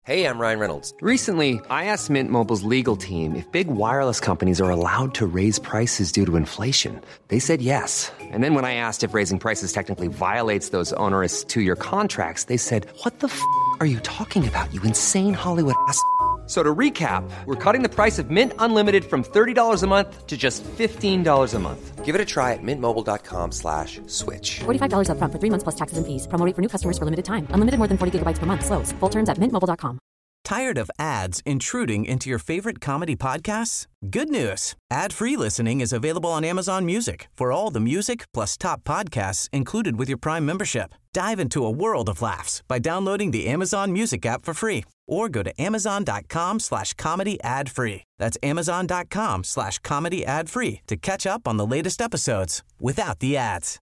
Hey, I'm Ryan Reynolds. Recently, I asked Mint Mobile's legal team if big wireless companies are allowed to raise prices due to inflation. They said yes. And then when I asked if raising prices technically violates those onerous two-year contracts, they said, "What the f*** are you talking about, you insane Hollywood ass?" So to recap, we're cutting the price of Mint Unlimited from $30 a month to just $15 a month. Give it a try at mintmobile.com/switch. $45 up front for 3 months plus taxes and fees. Promo rate for new customers for limited time. Unlimited more than 40 gigabytes per month. Slows full terms at mintmobile.com. Tired of ads intruding into your favorite comedy podcasts? Good news. Ad-free listening is available on Amazon Music for all the music plus top podcasts included with your Prime membership. Dive into a world of laughs by downloading the Amazon Music app for free or go to amazon.com/comedy ad-free. That's amazon.com/comedy ad-free to catch up on the latest episodes without the ads.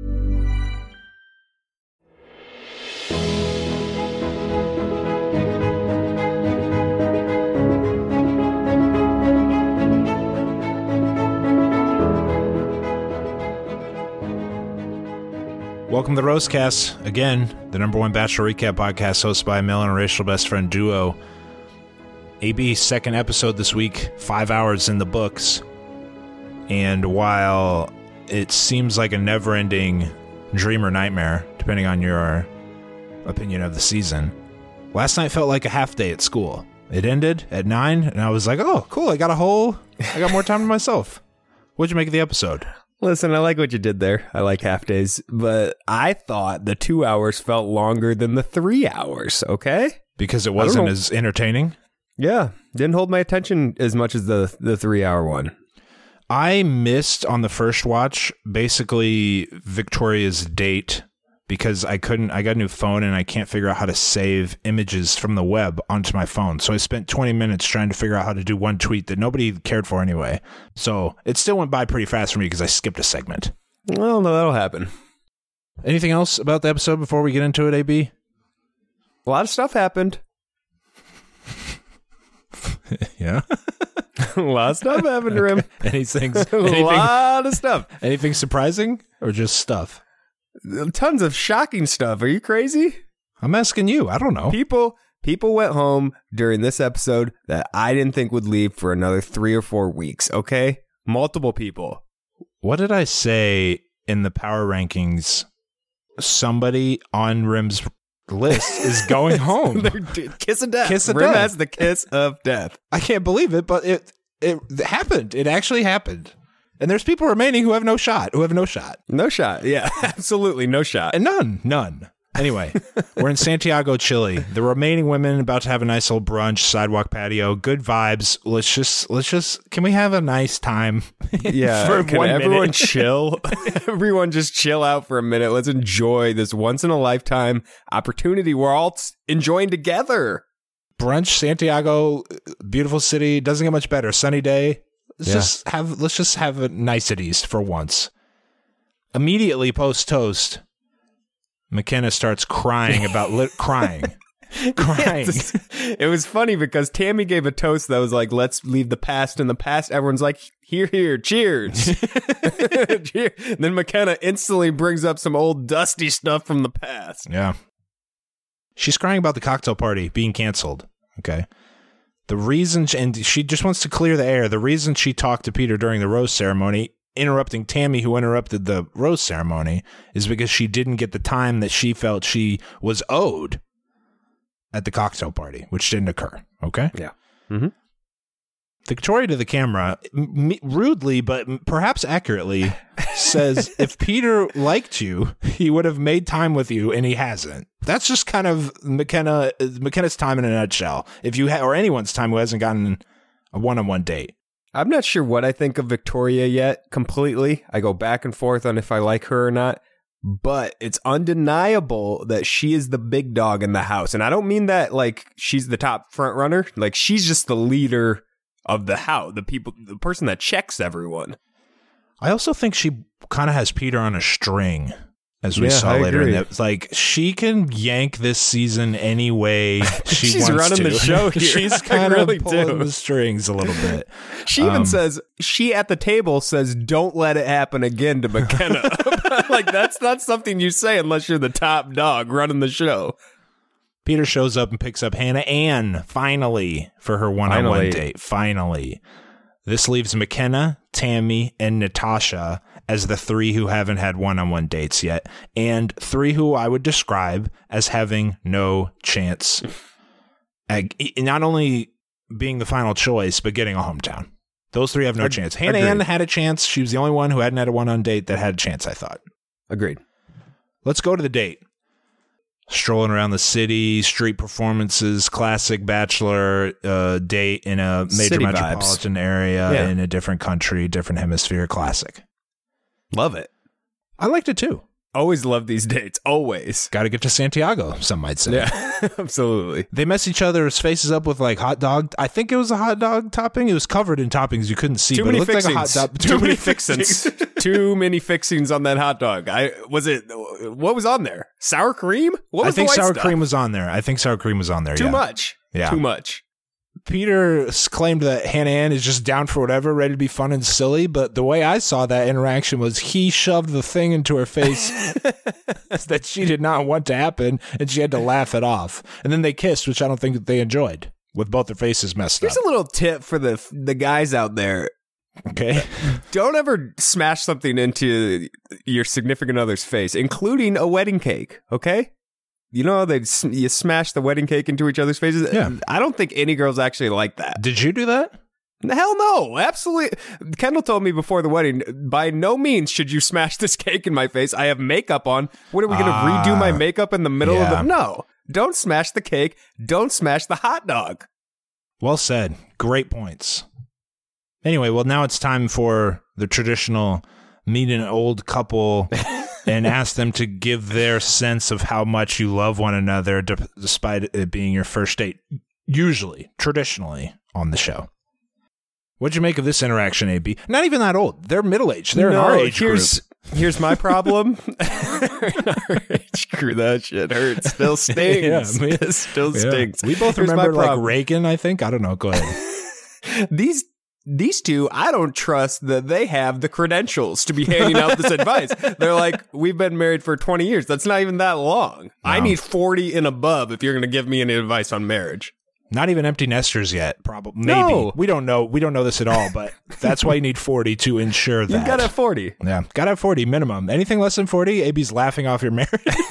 Welcome to the Roastcast, again, the number one Bachelor recap podcast hosted by a male and interracial best friend duo. AB's second episode this week, 5 hours in the books. And while it seems like a never-ending dream or nightmare, depending on your opinion of the season, last night felt like a half day at school. It ended at 9, and I was like, oh, cool, I got more time to myself. What'd you make of the episode? Listen, I like what you did there. I like half days, but I thought the 2 hours felt longer than the 3 hours, okay? Because it wasn't as entertaining? Yeah, didn't hold my attention as much as the 3 hour one. I missed on the first watch basically Victoria's date because I got a new phone and I can't figure out how to save images from the web onto my phone. So I spent 20 minutes trying to figure out how to do one tweet that nobody cared for anyway. So it still went by pretty fast for me because I skipped a segment. Well, no, that'll happen. Anything else about the episode before we get into it, AB? A lot of stuff happened. Yeah? A lot of stuff happened, Rim. Anything, a lot of stuff. Anything surprising or just stuff? Tons of shocking stuff. Are you crazy? I'm asking you. I don't know. People went home during this episode that I didn't think would leave for another 3 or 4 weeks, okay? Multiple people. What did I say in the power rankings? Somebody on Rim's list is going home. Kiss of death. Kiss of Rim death. has the kiss of death. I can't believe it, but it happened. It actually happened. And there's people remaining who have no shot. No shot. Yeah, absolutely no shot. And none. Anyway, we're in Santiago, Chile. The remaining women about to have a nice little brunch, sidewalk patio, good vibes. Let's just, can we have a nice time? Yeah, for can 1 minute? Everyone chill? Everyone just chill out for a minute. Let's enjoy this once-in-a-lifetime opportunity we're all enjoying together. Brunch, Santiago, beautiful city. Doesn't get much better. Sunny day. Let's just have niceties for once. Immediately post toast, McKenna starts crying about crying. It was funny because Tammy gave a toast that was like, "Let's leave the past in the past." Everyone's like, "Here, cheers!" Then McKenna instantly brings up some old dusty stuff from the past. Yeah, she's crying about the cocktail party being canceled. Okay. The reason, and she just wants to clear the air, the reason she talked to Peter during the rose ceremony, interrupting Tammy, who interrupted the rose ceremony, is because she didn't get the time that she felt she was owed at the cocktail party, which didn't occur. Okay? Yeah. Mm-hmm. Victoria to the camera, rudely but perhaps accurately, says if Peter liked you, he would have made time with you, and he hasn't. That's just kind of McKenna's time in a nutshell. If you or anyone's time who hasn't gotten a one-on-one date. I'm not sure what I think of Victoria yet completely. I go back and forth on if I like her or not. But it's undeniable that she is the big dog in the house. And I don't mean that like she's the top front runner. Like she's just the leader of the house, the person that checks everyone. I also think she kind of has Peter on a string, as we saw later. Like she can yank this season any way she wants to. She's running the show here. She's kind of really pulling the strings a little bit. She even says, she at the table says, "Don't let it happen again" to McKenna. Like that's not something you say unless you're the top dog running the show. Peter shows up and picks up Hannah Ann, finally, for her one-on-one date. Finally. This leaves McKenna, Tammy, and Natasha as the 3 who haven't had one-on-one dates yet, and 3 who I would describe as having no chance at not only being the final choice, but getting a hometown. Those 3 have no chance. Hannah Ann had a chance. She was the only one who hadn't had a one-on date that had a chance, I thought. Agreed. Let's go to the date. Strolling around the city, street performances, classic bachelor date in a major City metropolitan vibes. area in a different country, different hemisphere, classic. Love it. I liked it too. Always love these dates. Always. Got to get to Santiago, some might say. Yeah, absolutely. They mess each other's faces up with like hot dog. I think it was a hot dog topping. It was covered in toppings you couldn't see, Too but many it looked fixings. like a hot dog. Too many fixings. Too many fixings on that hot dog. What was on there? Sour cream? What was I think the white sour stuff? cream was on there. I think sour cream was on there. Too yeah. much. Yeah. Too much. Peter claimed that Hannah Ann is just down for whatever, ready to be fun and silly. But the way I saw that interaction was he shoved the thing into her face that she did not want to happen, and she had to laugh it off. And then they kissed, which I don't think that they enjoyed, with both their faces messed Here's up. a little tip for the guys out there. Okay. Don't ever smash something into your significant other's face, including a wedding cake, okay? You know, you smash the wedding cake into each other's faces? Yeah. I don't think any girls actually like that. Did you do that? Hell no, absolutely. Kendall told me before the wedding, by no means should you smash this cake in my face. I have makeup on. What are we going to redo my makeup in the middle of the... No, don't smash the cake. Don't smash the hot dog. Well said. Great points. Anyway, well, now it's time for the traditional meet an old couple and ask them to give their sense of how much you love one another, despite it being your first date. Usually, traditionally, on the show. What'd you make of this interaction, AB? Not even that old. They're middle-aged. They're in our age group. Here's my problem. Our age group, that shit hurts. Still stings. Yeah, It still stings. We both Here's remember my like problem. Reagan, I think. I don't know. Go ahead. These two, I don't trust that they have the credentials to be handing out this advice. They're like, we've been married for 20 years. That's not even that long. I need 40 and above if you're going to give me any advice on marriage. Not even empty nesters yet. Probably. Maybe. No. We don't know. We don't know this at all, but that's why you need 40 to ensure that. You've got to have 40. Yeah. Got to have 40 minimum. Anything less than 40, AB's laughing off your marriage.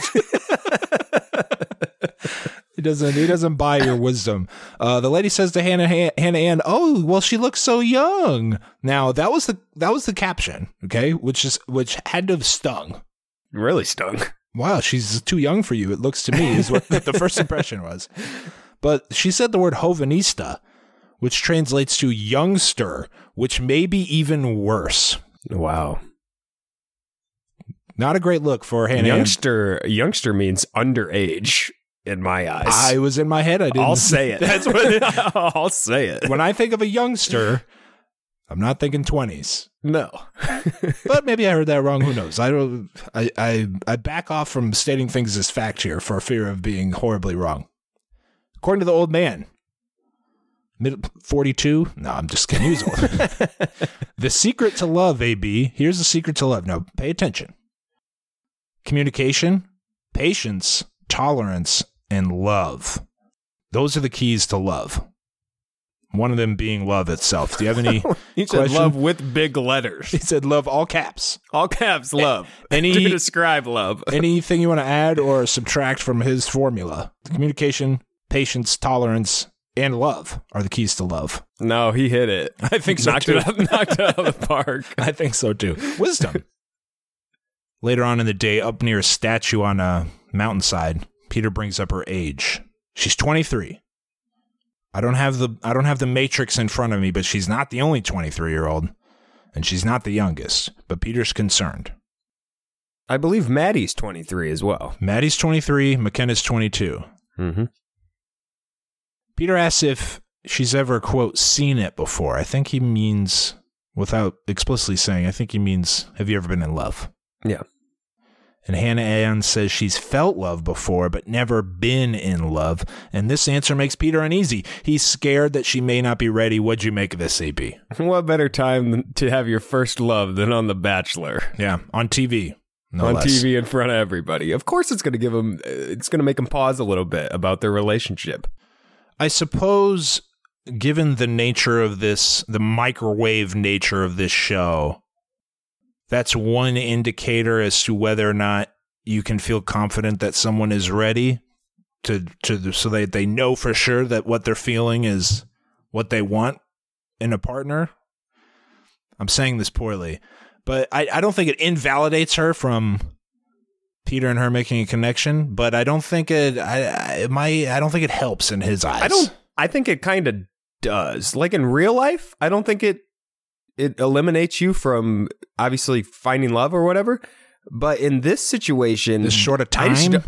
He doesn't buy your wisdom. The lady says to Hannah Ann, "Oh, well, she looks so young." Now that was the caption, okay, which had to have stung. Really stung. Wow, she's too young for you. It looks to me is what the first impression was. But she said the word jovenista, which translates to youngster, which may be even worse. Wow. Not a great look for Hannah Ann. Youngster means underage in my eyes. I was in my head. I'll say it. That's what I'll say it. When I think of a youngster, I'm not thinking 20s. No. But maybe I heard that wrong. Who knows? I back off from stating things as fact here for fear of being horribly wrong. According to the old man, 42? No, I'm just kidding. He was old. The secret to love, AB. Here's the secret to love. Now, pay attention. Communication, patience, tolerance, and love. Those are the keys to love. One of them being love itself. Do you have any He said question? love with big letters. He said love, all caps. All caps, love. Any- to describe love. Anything you want to add or subtract from his formula? Communication, patience, tolerance, and love are the keys to love. No, he hit it. I think so, knocked too. Knocked it out of the park. I think so too. Wisdom. Later on in the day, up near a statue on a mountainside, Peter brings up her age. She's 23. I don't have the matrix in front of me, but she's not the only 23-year-old, and she's not the youngest. But Peter's concerned. I believe Maddie's 23 as well. Maddie's 23, McKenna's 22. Mm-hmm. Peter asks if she's ever, quote, seen it before. I think he means, without explicitly saying, I think he means, have you ever been in love? Yeah. And Hannah Ann says she's felt love before, but never been in love. And this answer makes Peter uneasy. He's scared that she may not be ready. What'd you make of this, AB? What better time to have your first love than on The Bachelor? Yeah, on TV. No on less. TV in front of everybody. Of course, it's going to give them. It's going to make them pause a little bit about their relationship. I suppose, given the nature of this, the microwave nature of this show, that's one indicator as to whether or not you can feel confident that someone is ready so that they know for sure that what they're feeling is what they want in a partner. I'm saying this poorly, but I don't think it invalidates her from Peter and her making a connection, but I don't think I don't think it helps in his eyes. I think it kind of does. Like in real life, I don't think it eliminates you from obviously finding love or whatever. But in this situation, This short of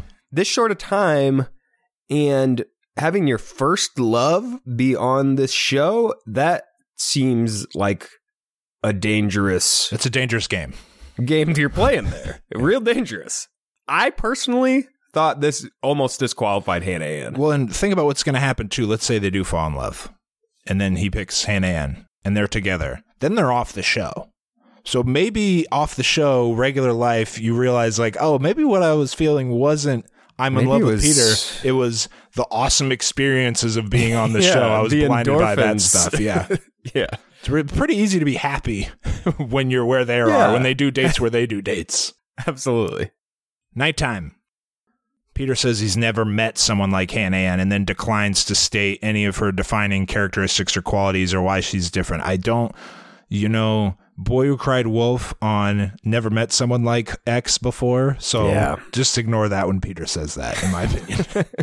time and having your first love be on this show, that seems like a dangerous It's a dangerous game. game you're playing there. Real dangerous. I personally thought this almost disqualified Hannah Ann. Well, and think about what's going to happen too. Let's say they do fall in love, and then he picks Hannah Ann, and they're together. Then they're off the show. So maybe off the show, regular life, you realize like, oh, maybe what I was feeling wasn't I'm in love with Peter. It was the awesome experiences of being on the show. I was blinded by that stuff. Yeah. Yeah. It's pretty easy to be happy when you're where they are, when they do dates where they do dates. Absolutely. Nighttime. Peter says he's never met someone like Hannah Ann and then declines to state any of her defining characteristics or qualities or why she's different. I don't, Boy Who Cried Wolf on never met someone like X before. So just ignore that when Peter says that, in my opinion.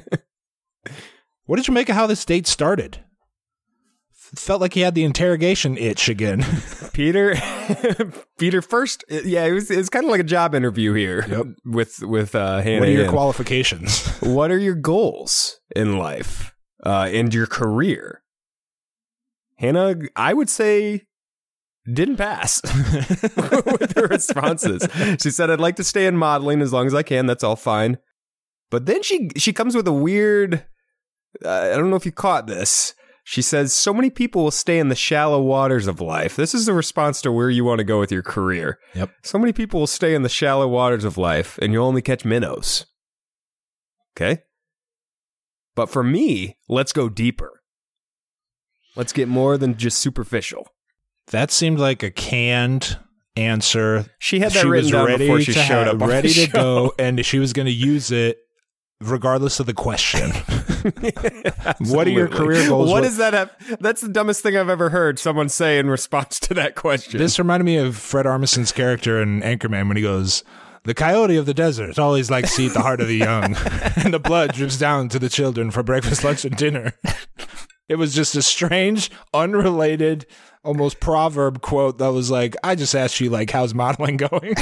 What did you make of how this date started? Felt like he had the interrogation itch again. Peter first, it was kind of like a job interview here. Yep. with Hannah. What are your Ann. qualifications? What are your goals in life and your career? Hannah, I would say, didn't pass with her responses. She said, "I'd like to stay in modeling as long as I can. That's all fine." But then she comes with a weird. I don't know if you caught this. She says, so many people will stay in the shallow waters of life. This is the response to where you want to go with your career. Yep. So many people will stay in the shallow waters of life, and you'll only catch minnows. Okay? But for me, let's go deeper. Let's get more than just superficial. That seemed like a canned answer. She had that written down before she showed up on ready the to show. go, and she was going to use it regardless of the question. What are your career goals? What does that have? That's the dumbest thing I've ever heard someone say in response to that question. This reminded me of Fred Armisen's character in Anchorman when he goes, "The coyote of the desert always likes to eat the heart of the young, and the blood drips down to the children for breakfast, lunch, and dinner." It was just a strange, unrelated, almost proverb quote that was like, I just asked you, like, how's modeling going?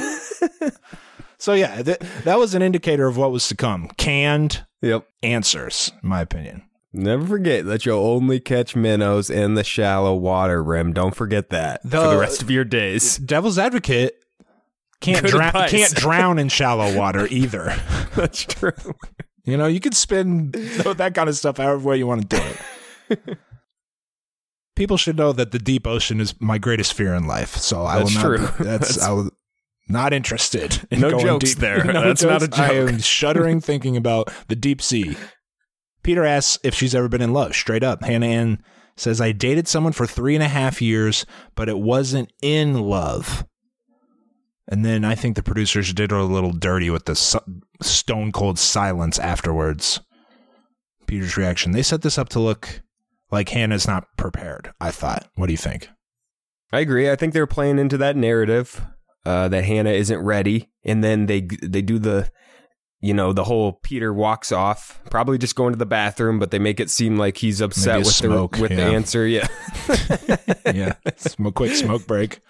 So, yeah, that was an indicator of what was to come. Canned answers, in my opinion. Never forget that you'll only catch minnows in the shallow water rim. Don't forget that for the rest of your days. Devil's advocate can't drown in shallow water either. That's true. You could spin that kind of stuff however way you want to do it. People should know that the deep ocean is my greatest fear in life. So I will not interested in no going jokes deep. there. No That's jokes. not a joke. I am shuddering thinking about the deep sea. Peter asks if she's ever been in love. Straight up, Hannah Ann says, "I dated someone for 3.5 years, but it wasn't in love." And then I think the producers did her a little dirty with the stone cold silence afterwards. Peter's reaction. They set this up to look like Hannah's not prepared, I thought. What do you think? I agree. I think they're playing into that narrative that Hannah isn't ready. And then they do the whole Peter walks off, probably just going to the bathroom, but they make it seem like he's upset with the answer. Yeah. Yeah. Quick smoke break.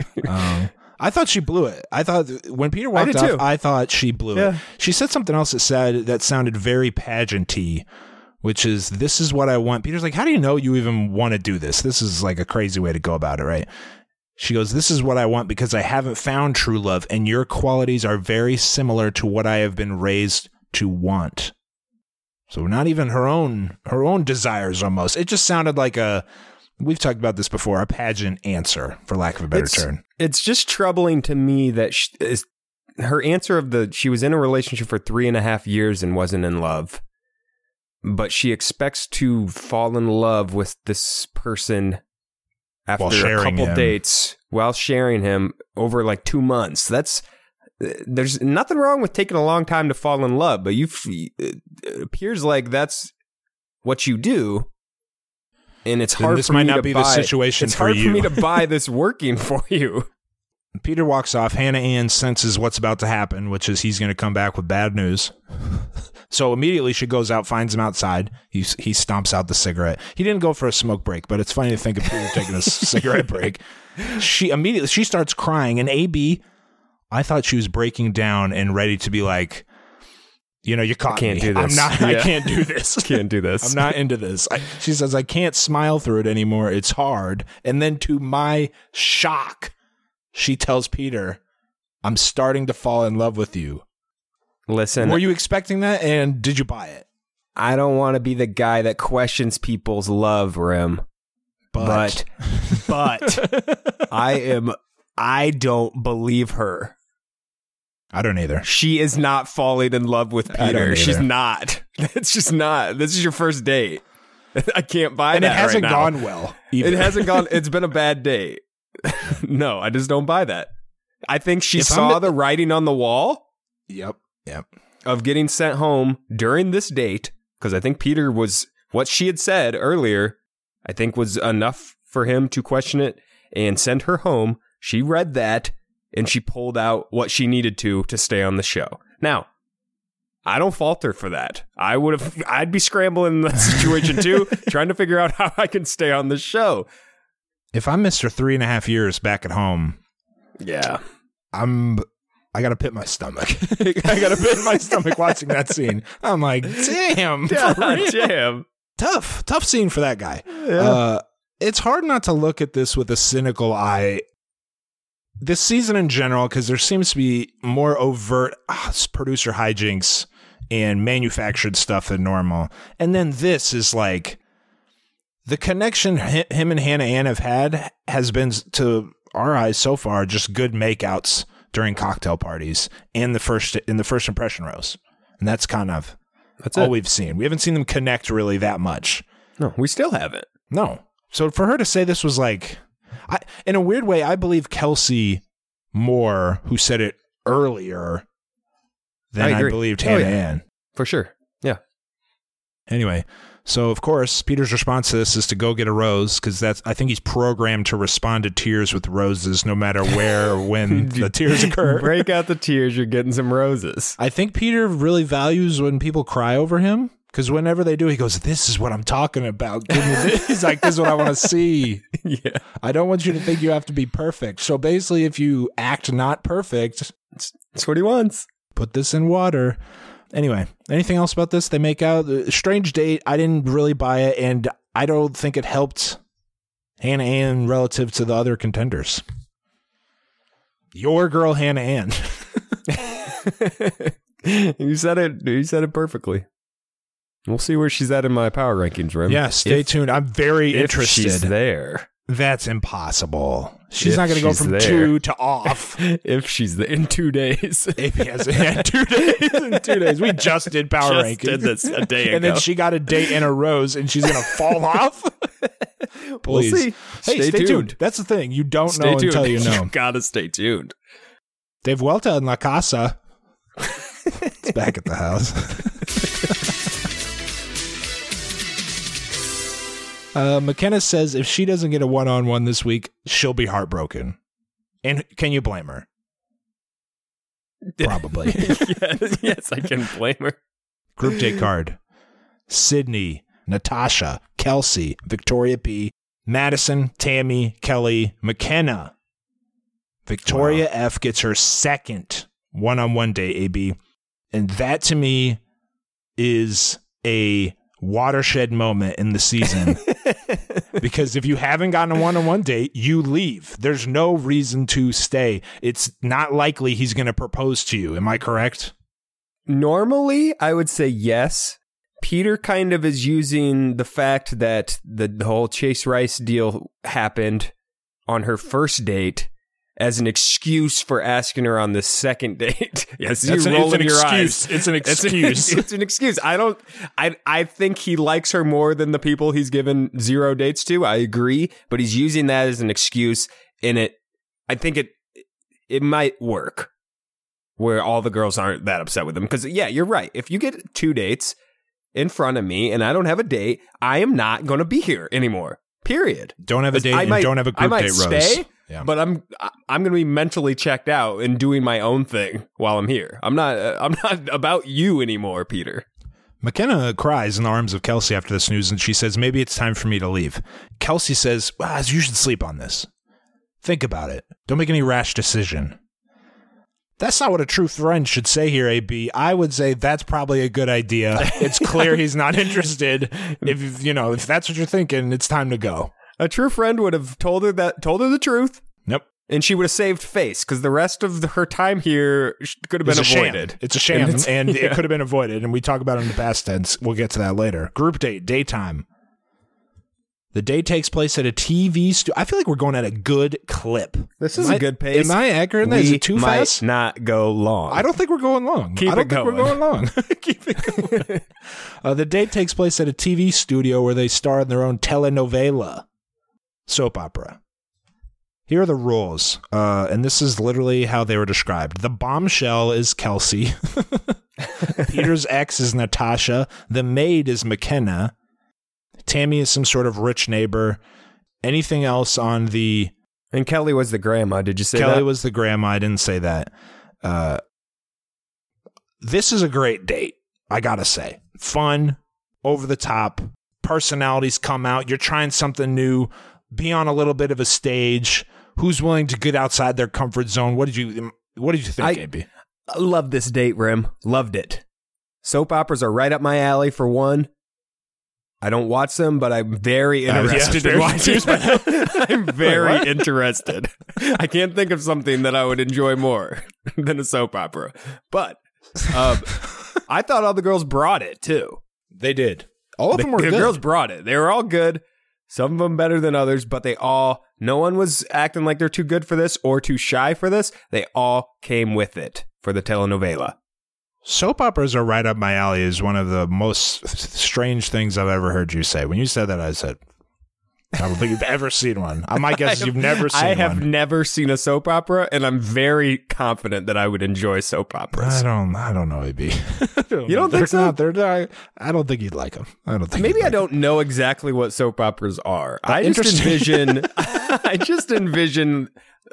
I thought she blew it. I thought when Peter walked off, I thought she blew it. She said something else that sounded very pageant-y, which is, "This is what I want." Peter's like, "How do you know you even want to do this? This is like a crazy way to go about it, right?" She goes, "This is what I want because I haven't found true love, and your qualities are very similar to what I have been raised to want." So not even her own desires almost. It just sounded like we've talked about this before, a pageant answer, for lack of a better term. It's just troubling to me that her answer of she was in a relationship for 3.5 years and wasn't in love, but she expects to fall in love with this person after a couple dates while sharing him over like 2 months. There's nothing wrong with taking a long time to fall in love, but it appears like that's what you do. And it's hard this for me might not to be buy, the situation it's for hard you. for me to buy this working for you. Peter walks off. Hannah Ann senses what's about to happen, which is he's going to come back with bad news. So immediately she goes out, finds him outside. He stomps out the cigarette. He didn't go for a smoke break, but it's funny to think of Peter taking a cigarette break. She starts crying, and AB, I thought she was breaking down and ready to be like, you caught me. I can't do this. I can't do this. Can't do this. I'm not into this. She says, I can't smile through it anymore. It's hard. And then to my shock, she tells Peter, I'm starting to fall in love with you. Listen. Were you expecting that? And did you buy it? I don't want to be the guy that questions people's love, Rim. But I don't believe her. I don't either. She is not falling in love with Peter. She's not. It's just not. This is your first date. I can't buy that. And it hasn't right now. gone well either. It hasn't gone. It's been a bad date. No, I just don't buy that. I think she saw the writing on the wall. Yep. Of getting sent home during this date, because I think Peter was, what she had said earlier, I think was enough for him to question it and send her home. She read that. And she pulled out what she needed to stay on the show. Now, I don't fault her for that. I'd be scrambling in that situation too, trying to figure out how I can stay on the show. If I'm Mr. 3.5 years back at home, yeah, I got to pit my stomach. I got to pit my stomach watching that scene. I'm like, damn. Damn. Tough scene for that guy. Yeah. It's hard not to look at this with a cynical eye. This season in general, because there seems to be more overt producer hijinks and manufactured stuff than normal. And then this is like the connection him and Hannah Ann have had has been, to our eyes so far, just good makeouts during cocktail parties and in the first impression roast. And that's all we've seen. We haven't seen them connect really that much. No, we still haven't. No. So for her to say this was like, in a weird way, I believe Kelsey more, who said it earlier, than I believed Hannah Ann. For sure. Yeah. Anyway, so of course, Peter's response to this is to go get a rose, because I think he's programmed to respond to tears with roses no matter where or when the tears occur. Break out the tears, you're getting some roses. I think Peter really values when people cry over him. Because whenever they do, he goes, this is what I'm talking about. Give me this. He's like, this is what I want to see. Yeah. I don't want you to think you have to be perfect. So basically, if you act not perfect, that's what he wants. Put this in water. Anyway, anything else about this? They make out. Strange date. I didn't really buy it. And I don't think it helped Hannah Ann relative to the other contenders. Your girl, Hannah Ann. You said it perfectly. We'll see where she's at in my power rankings, Rim. Yeah, stay tuned. I'm very interested. She's there. That's impossible. She's not going to go from 2 to off. If she's there in 2 days. Yes, in 2 days. In 2 days. We just did power rankings. Did this a day ago. And then she got a date and a rose, and she's going to fall off. Please. We'll see. Hey, stay tuned. That's the thing. You don't know until you know. You gotta stay tuned. Dave Vuelta in La Casa. It's back at the house. McKenna says if she doesn't get a one-on-one this week, she'll be heartbroken. And can you blame her? Probably. Yes, I can blame her. Group J card. Sydney, Natasha, Kelsey, Victoria P, Madison, Tammy, Kelly, McKenna. Victoria F gets her second one-on-one date, AB. And that to me is a watershed moment in the season. Because if you haven't gotten a one-on-one date, you leave. There's no reason to stay. It's not likely he's going to propose to you. Am I correct? Normally, I would say yes. Peter kind of is using the fact that the whole Chase Rice deal happened on her first date as an excuse for asking her on the second date. Yes, it's an excuse. It's an excuse. It's an excuse. I think he likes her more than the people he's given 0 dates to. I agree, but he's using that as an excuse, and I think it might work where all the girls aren't that upset with him. Because yeah, you're right. If you get 2 dates in front of me and I don't have a date, I am not going to be here anymore. Period. Don't have a date and don't have a group date, Rose. I might stay, but I'm going to be mentally checked out and doing my own thing while I'm here. I'm not about you anymore, Peter. McKenna cries in the arms of Kelsey after this news, and she says, maybe it's time for me to leave. Kelsey says, you should sleep on this. Think about it. Don't make any rash decision. That's not what a true friend should say here, AB. I would say that's probably a good idea. It's clear he's not interested. If that's what you're thinking, it's time to go. A true friend would have told her the truth. Yep. And she would have saved face, because the rest of her time here could have been avoided. Sham. It's a sham, and it could have been avoided. And we talk about it in the past tense. We'll get to that later. Group date, daytime. The date takes place at a TV studio. I feel like we're going at a good clip. This is a good pace. Am I accurate? Is it too fast? We might not go long. I don't think we're going long. Keep it going. We're going long. Keep it going. The date takes place at a TV studio where they star in their own telenovela, soap opera. Here are the rules, and this is literally how they were described. The bombshell is Kelsey. Peter's ex is Natasha. The maid is McKenna. Tammy is some sort of rich neighbor. Anything else on the... And Kelly was the grandma. Did you say that? Kelly was the grandma. I didn't say that. This is a great date, I gotta say. Fun, over the top, personalities come out. You're trying something new. Be on a little bit of a stage. Who's willing to get outside their comfort zone? What did you think, AB? I love this date, Rim. Loved it. Soap operas are right up my alley, for one. I don't watch them, but I'm very interested in watching them. I'm very interested. I can't think of something that I would enjoy more than a soap opera. But I thought all the girls brought it, too. They did. All of them were good. The girls brought it. They were all good. Some of them better than others, but no one was acting like they're too good for this or too shy for this. They all came with it for the telenovela. Soap operas are right up my alley is one of the most strange things I've ever heard you say. When you said that, I said, I don't think you've ever seen one. My guess is you've never seen one. I have never seen a soap opera, and I'm very confident that I would enjoy soap operas. I don't know, AB. You don't think so? I don't think you'd like them. Maybe I don't know exactly what soap operas are. I just envision, the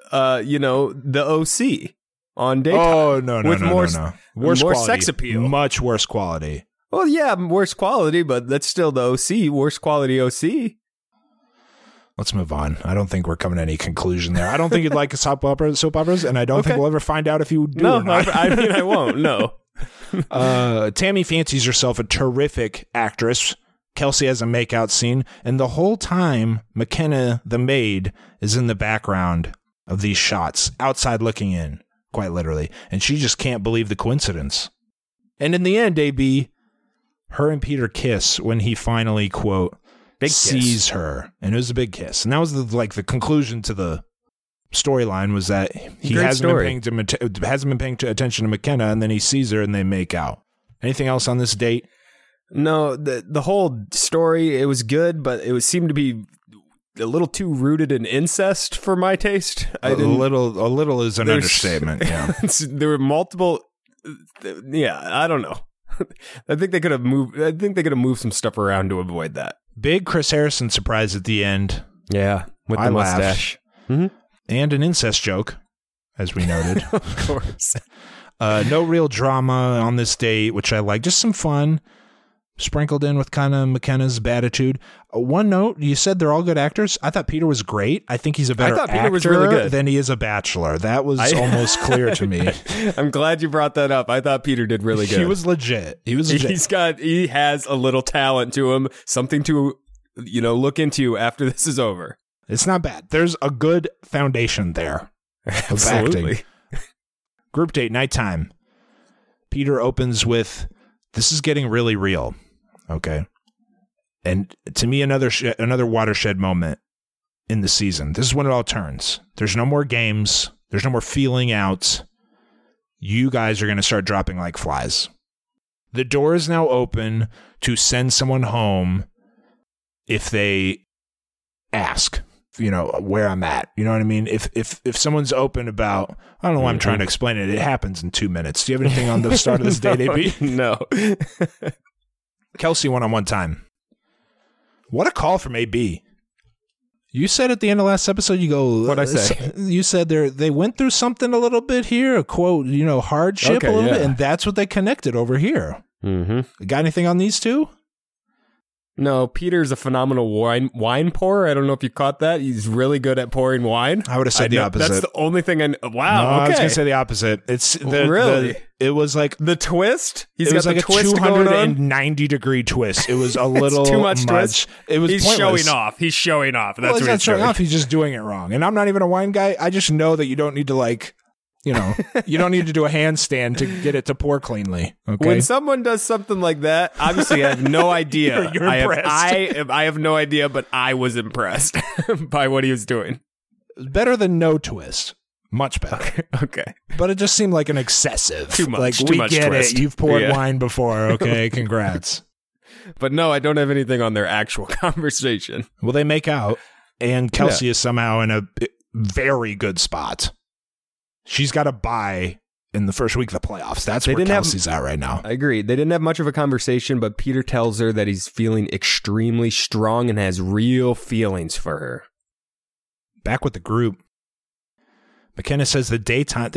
OC. On daytime. Oh, no. Worse quality. Sex appeal. Much worse quality. Well, yeah, worse quality, but that's still the OC. Worse quality OC. Let's move on. I don't think we're coming to any conclusion there. I don't think you'd like soap operas, and I don't think we'll ever find out if you do or not. I won't, no. Tammy fancies herself a terrific actress. Kelsey has a makeout scene, and the whole time, McKenna, the maid, is in the background of these shots, outside looking in. Quite literally. And she just can't believe the coincidence. And in the end, AB, her and Peter kiss when he finally, quote, sees her. And it was a big kiss. And that was the conclusion to the storyline, was that he hasn't been paying attention to McKenna, and then he sees her and they make out. Anything else on this date? No, the whole story, it was good, but it seemed to be a little too rooted in incest for my taste. A little is an understatement. Yeah, there were multiple. Yeah, I don't know. I think they could have moved some stuff around to avoid that. Big Chris Harrison surprise at the end. Yeah, with the mustache. Mm-hmm. And an incest joke, as we noted. Of course. No real drama on this date, which I like. Just some fun. Sprinkled in with kind of McKenna's attitude. One note, you said they're all good actors. I thought Peter was great. I think he's a better actor than he is a bachelor. That was almost clear to me. I'm glad you brought that up. I thought Peter did really good. He was legit. He has a little talent to him, something to look into after this is over. It's not bad. There's a good foundation there. Absolutely. Of acting. Group date, nighttime. Peter opens with, "This is getting really real." Okay. And to me, another watershed moment in the season. This is when it all turns. There's no more games. There's no more feeling out. You guys are going to start dropping like flies. The door is now open to send someone home if they ask, where I'm at. You know what I mean? If someone's open about, I don't know why I'm trying to explain it. It happens in 2 minutes. Do you have anything on the start of this date, AB? No. Kelsey one-on-one time. What a call from AB. You said at the end of last episode, you go... What'd I say? You said they went through something a little bit here, a quote, hardship a little bit, and that's what they connected over here. Mm-hmm. Got anything on these two? No, Peter's a phenomenal wine pourer. I don't know if you caught that. He's really good at pouring wine. I would have said the opposite. That's the only thing I know. Wow, no, okay. I was going to say the opposite. It's really? It was like... The twist? He's got like the twist a 290-degree twist. It was a little too much twist. It was He's pointless. showing off. He's showing off. That's well, what he's not he's showing off. He's just doing it wrong. And I'm not even a wine guy. I just know that you don't need to you don't need to do a handstand to get it to pour cleanly. Okay. When someone does something like that, obviously I have no idea. You're impressed. I have no idea, but I was impressed by what he was doing. Better than no twist. Much better. Okay. But it just seemed like an excessive. Too much. Like, too we much get twist. it. You've poured wine before. Okay. Congrats. But no, I don't have anything on their actual conversation. Well, they make out, and Kelsey is somehow in a very good spot. She's got a bye in the first week of the playoffs. That's where Kelsey's at right now. I agree. They didn't have much of a conversation, but Peter tells her that he's feeling extremely strong and has real feelings for her. Back with the group. McKenna says the daytime...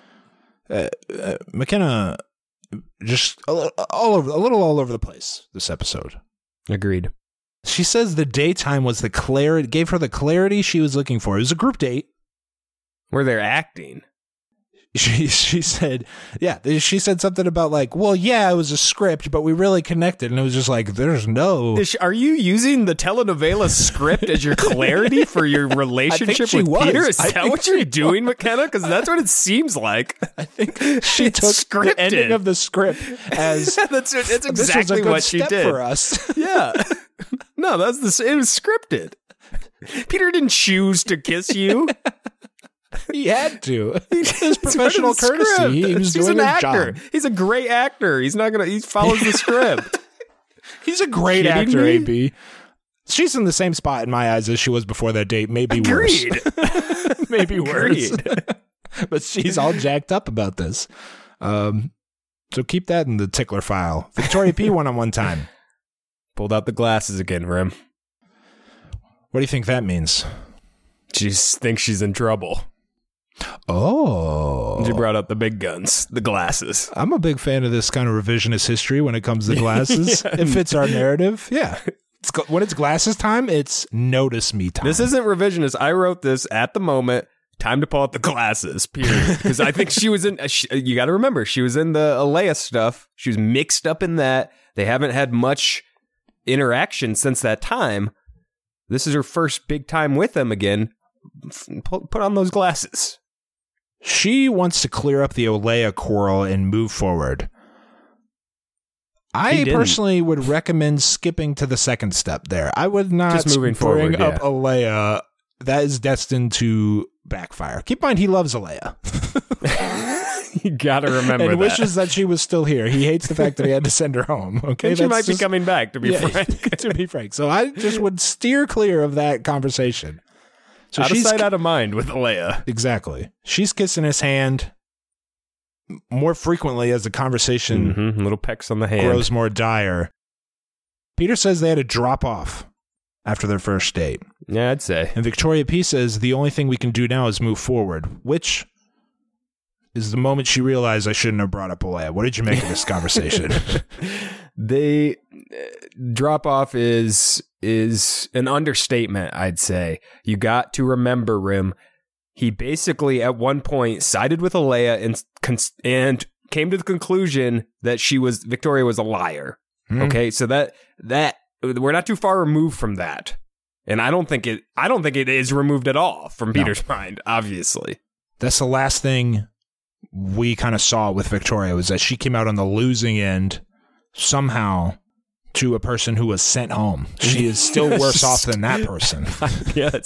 McKenna just a little all over the place this episode. Agreed. She says the daytime was gave her the clarity she was looking for. It was a group date. Where they're acting. She said, she said something about like, well, yeah, it was a script, but we really connected. And it was just like, there's no... Are you using the telenovela script as your clarity for your relationship with Peter? Is that what you're doing, McKenna? Because that's what it seems like. I think she took the ending of the script as... That's exactly what she did for us. Yeah. No, it was scripted. Peter didn't choose to kiss you. He had to. His professional courtesy. He was doing his job. He's a great actor. He's not gonna. He follows the script. He's a great actor. AB. She's in the same spot in my eyes as she was before that date. Maybe worse. Maybe worse. But she's all jacked up about this. So keep that in the tickler file. Victoria P. one-on-one time. Pulled out the glasses again, Rim. What do you think that means? She thinks she's in trouble. Oh. She brought up the big guns, the glasses. I'm a big fan of this kind of revisionist history when it comes to glasses. It fits our narrative. Yeah. When it's glasses time, it's notice me time. This isn't revisionist. I wrote this at the moment. Time to pull out the glasses, period. Because I think she was in, you got to remember, she was in the Alea stuff. She was mixed up in that. They haven't had much interaction since that time. This is her first big time with them again. Put on those glasses. She wants to clear up the Olea quarrel and move forward. I personally would recommend skipping to the second step there. I would not just moving forward, up Olea. That is destined to backfire. Keep in mind, he loves Olea. You gotta remember and wishes that she was still here. He hates the fact that he had to send her home. Okay, and she might be coming back, to be frank. To be frank. So I just would steer clear of that conversation. So out of sight, out of mind with Alea. Exactly. She's kissing his hand more frequently as the conversation little pecks on the hand grows more dire. Peter says they had to drop off after their first date. Yeah, I'd say. And Victoria P says the only thing we can do now is move forward, which is the moment she realized I shouldn't have brought up Alea. What did you make of this conversation? They drop off is an understatement, I'd say. You got to remember, Rim, he basically at one point sided with Alea and came to the conclusion that Victoria was a liar. Okay, so that we're not too far removed from that. And I don't think it is removed at all from Peter's mind, obviously. That's the last thing we kind of saw with Victoria, was that she came out on the losing end somehow to a person who was sent home. She is still worse off than that person. Yes.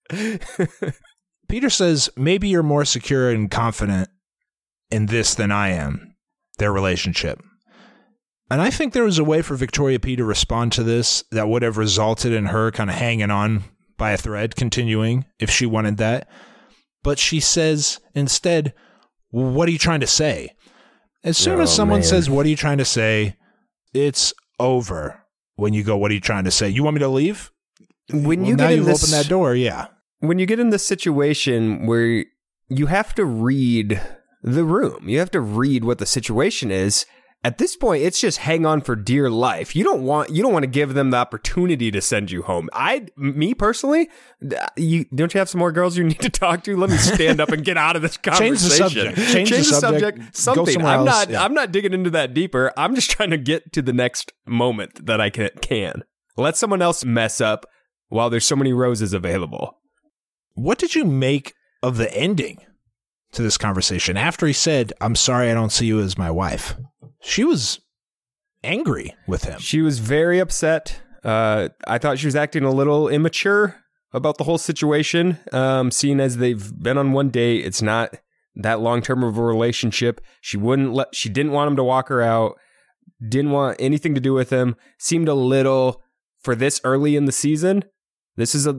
Peter says, maybe you're more secure and confident in this than I am, their relationship. And I think there was a way for Victoria P to respond to this that would have resulted in her kind of hanging on by a thread, continuing if she wanted that. But she says instead, well, what are you trying to say? As soon as someone says, what are you trying to say? It's over. When you go, what are you trying to say? You want me to leave? When you now get in you've this, opened that door, yeah. When you get in this situation where you have to read the room, you have to read what the situation is. At this point, it's just hang on for dear life. You don't want to give them the opportunity to send you home. Me personally, don't you have some more girls you need to talk to? Let me stand up and get out of this conversation. Change the subject. Something. I'm not. I'm not digging into that deeper. I'm just trying to get to the next moment that I can. Let someone else mess up while there's so many roses available. What did you make of the ending to this conversation after he said, "I'm sorry, I don't see you as my wife"? She was angry with him. She was very upset. I thought she was acting a little immature about the whole situation. Seeing as they've been on one date, it's not that long-term of a relationship. She didn't want him to walk her out. Didn't want anything to do with him. Seemed a little, for this early in the season, this is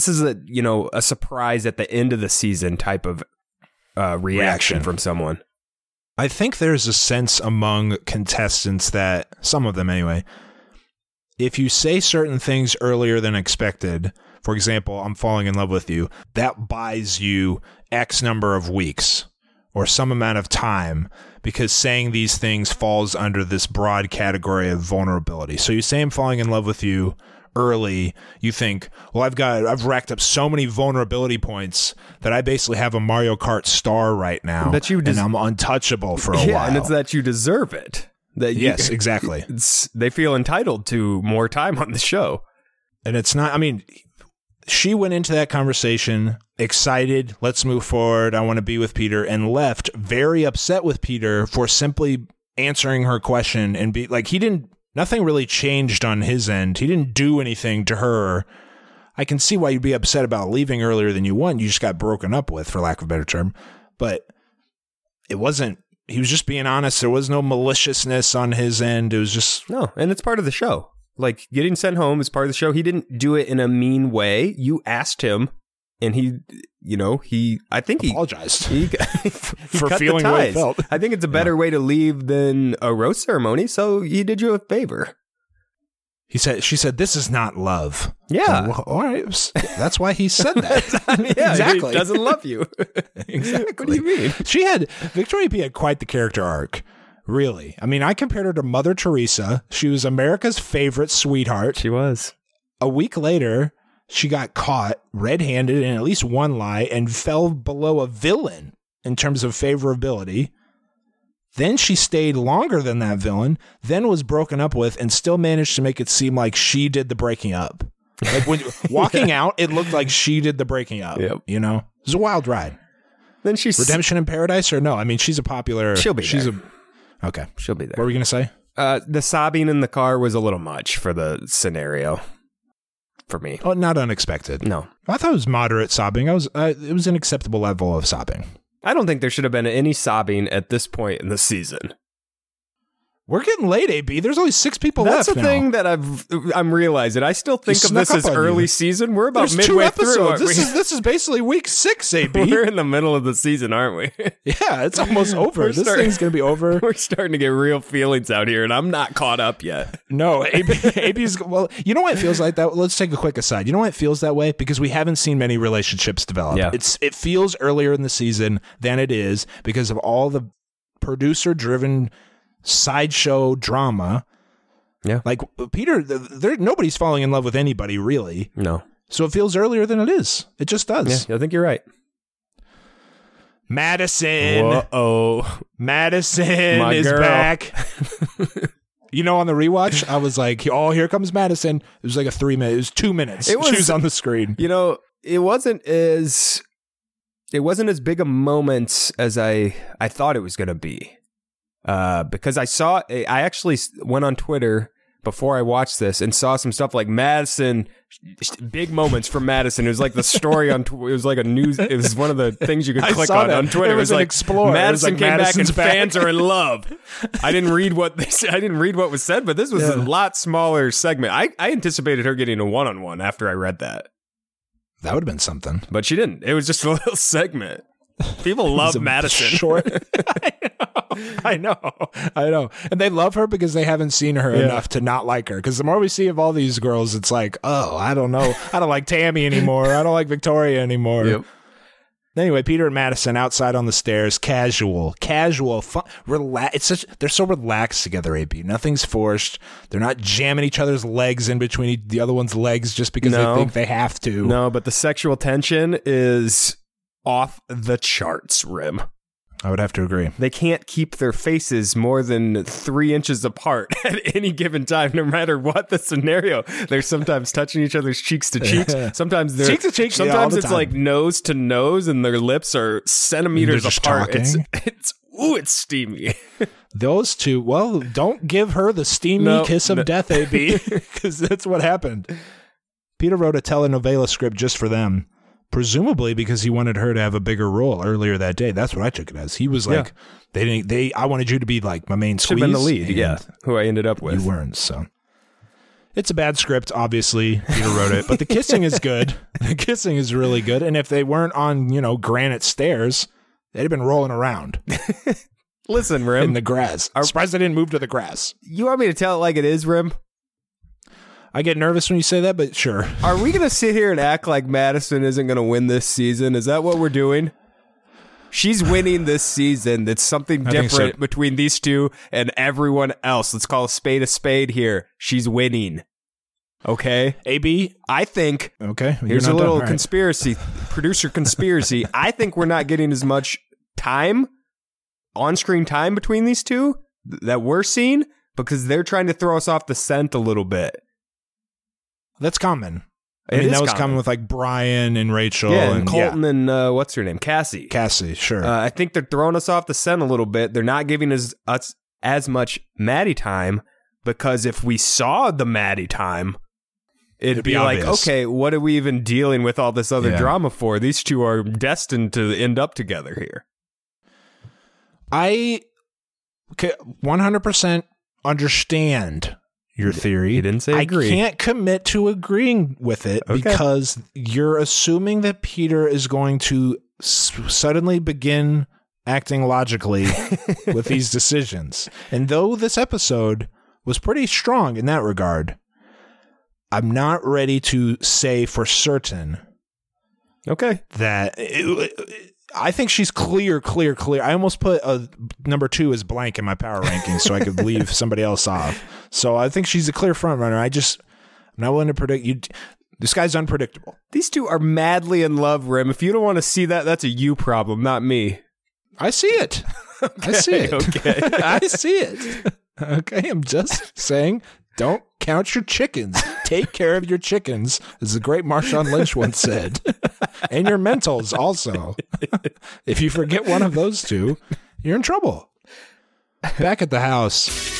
a surprise at the end of the season type of reaction from someone. I think there's a sense among contestants that, some of them anyway, if you say certain things earlier than expected, for example, I'm falling in love with you, that buys you X number of weeks or some amount of time, because saying these things falls under this broad category of vulnerability. So you say I'm falling in love with you early, you think, well, I've racked up so many vulnerability points that I basically have a Mario Kart star right now, and I'm untouchable for a while. And it's that you deserve it. Yes, exactly. They feel entitled to more time on the show. And it's not, I mean, she went into that conversation excited, let's move forward, I want to be with Peter, and left very upset with Peter for simply answering her question and be like, nothing really changed on his end. He didn't do anything to her. I can see why you'd be upset about leaving earlier than you want. You just got broken up with, for lack of a better term. But he was just being honest. There was no maliciousness on his end. It was just... No, and it's part of the show. Like, getting sent home is part of the show. He didn't do it in a mean way. You asked him, and he apologized for feeling the way he felt. I think it's a better way to leave than a rose ceremony, so he did you a favor. She said, this is not love. Yeah. Well, all right. That's why he said that. Yeah, exactly. He doesn't love you. Exactly. What do you mean? Victoria P had quite the character arc. Really. I mean, I compared her to Mother Teresa. She was America's favorite sweetheart. She was. A week later, she got caught red-handed in at least one lie and fell below a villain in terms of favorability. Then she stayed longer than that villain, then was broken up with, and still managed to make it seem like she did the breaking up. Like when walking out, it looked like she did the breaking up. Yep. You know? It was a wild ride. Then she's Redemption in Paradise, or no? I mean, she's a popular... She'll be there. Okay. She'll be there. What were we going to say? The sobbing in the car was a little much for the scenario. For me. Oh, not unexpected. No. I thought it was moderate sobbing. It was an acceptable level of sobbing. I don't think there should have been any sobbing at this point in the season. We're getting late, AB. There's only 6 people left now. That's the thing that I'm realizing. I I think of this as early season. We're about midway through. This is basically week 6, AB. We're in the middle of the season, aren't we? Yeah, it's almost over. This thing's going to be over. We're starting to get real feelings out here, and I'm not caught up yet. No, AB's... Well, you know why it feels like that? Let's take a quick aside. You know why it feels that way? Because we haven't seen many relationships develop. Yeah. It feels earlier in the season than it is because of all the producer-driven sideshow drama. Yeah. Like Peter, nobody's falling in love with anybody, really. No. So it feels earlier than it is. It just does. Yeah, I think you're right. Madison. Whoa. Madison My is girl. back. You know, on the rewatch, I was like, oh, here comes Madison. It was like 3 minutes. It was 2 minutes. She was on the screen. You know, it wasn't as big a moment as I thought it was going to be. Because I actually went on Twitter before I watched this and saw some stuff like Madison, big moments from Madison. It was like the story on, it was like a news, it was one of the things you could click on Twitter. It was like Explorer. Madison like came Madison's back and fans are in love. I didn't read what they said. I didn't read what was said, but this was a lot smaller segment. I anticipated her getting a one-on-one after I read that. That would have been something. But she didn't. It was just a little segment. People love Madison. Short. I know. And they love her because they haven't seen her enough to not like her. Because the more we see of all these girls, it's like, oh, I don't know. I don't like Tammy anymore. I don't like Victoria anymore. Yep. Anyway, Peter and Madison outside on the stairs, casual, fun, they're so relaxed together, AB. Nothing's forced. They're not jamming each other's legs in between the other one's legs just because they think they have to. No, but the sexual tension is off the charts, Rim. I would have to agree. They can't keep their faces more than 3 inches apart at any given time, no matter what the scenario. They're sometimes touching each other's cheeks to cheeks. Sometimes they're cheek to cheek. Sometimes it's like nose to nose, and their lips are centimeters apart. Talking. It's steamy. Those two. Well, don't give her the steamy kiss of death, AB, because that's what happened. Peter wrote a telenovela script just for them. Presumably because he wanted her to have a bigger role earlier that day. That's what I took it as. He was like, I wanted you to be like my main squeeze. Should have been the lead, who I ended up with. You weren't, so. It's a bad script, obviously. Peter wrote it, but the kissing is good. The kissing is really good. And if they weren't on, granite stairs, they'd have been rolling around. Listen, Rim. In the grass. I'm surprised they didn't move to the grass. You want me to tell it like it is, Rim? I get nervous when you say that, but sure. Are we going to sit here and act like Madison isn't going to win this season? Is that what we're doing? She's winning this season. It's something different between these two and everyone else. Let's call a spade here. She's winning. Okay? AB? I think. Okay. Here's a little conspiracy. Producer conspiracy. I think we're not getting as much time, on-screen time between these two that we're seeing because they're trying to throw us off the scent a little bit. That's common. I mean, that was common with like Brian and Rachel. Yeah, and Colton and what's her name? Cassie. Cassie, sure. I think they're throwing us off the scent a little bit. They're not giving us as much Maddie time because if we saw the Maddie time, it'd be like, okay, what are we even dealing with all this other drama for? These two are destined to end up together here. I 100% understand your theory. You didn't say agree. I can't commit to agreeing with it because you're assuming that Peter is going to suddenly begin acting logically with these decisions. And though this episode was pretty strong in that regard, I'm not ready to say for certain that I think she's clear. I almost put a number 2 as blank in my power rankings so I could leave somebody else off. So I think she's a clear front runner. I'm not willing to predict you. This guy's unpredictable. These two are madly in love, Rim. If you don't want to see that, that's a you problem, not me. I see it. I see it. Okay. I see it. Okay. I'm just saying, don't count your chickens. Take care of your chickens, as the great Marshawn Lynch once said. And your mentals also. If you forget one of those two, you're in trouble. Back at the house.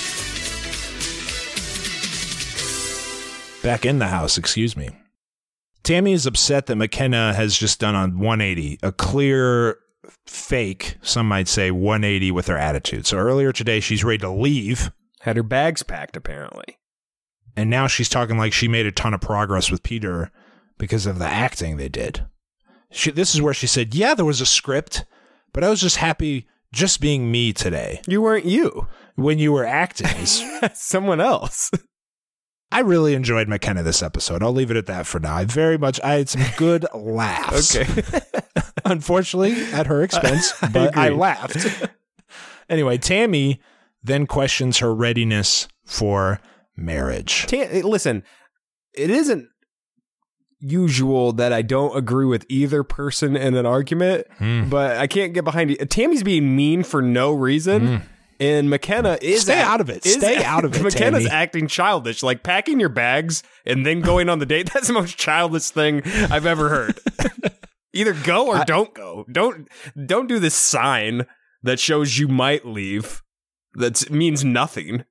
Back in the house, excuse me. Tammy is upset that McKenna has just done a 180, a clear fake, some might say 180 with her attitude. So earlier today, she's ready to leave. Had her bags packed, apparently. And now she's talking like she made a ton of progress with Peter because of the acting they did. This is where she said, yeah, there was a script, but I was just happy just being me today. You weren't you. When you were acting. Someone else. I really enjoyed McKenna this episode. I'll leave it at that for now. I had some good laughs. Okay. Unfortunately, at her expense, but I laughed. Anyway, Tammy then questions her readiness for marriage. Listen, it isn't usual that I don't agree with either person in an argument, but I can't get behind it. Tammy's being mean for no reason. And McKenna is... Stay out of it. Stay out of it, McKenna's Tammy. acting childish. Like packing your bags and then going on the date. That's the most childish thing I've ever heard. Either go or don't go. Don't do this sign that shows you might leave. That means nothing.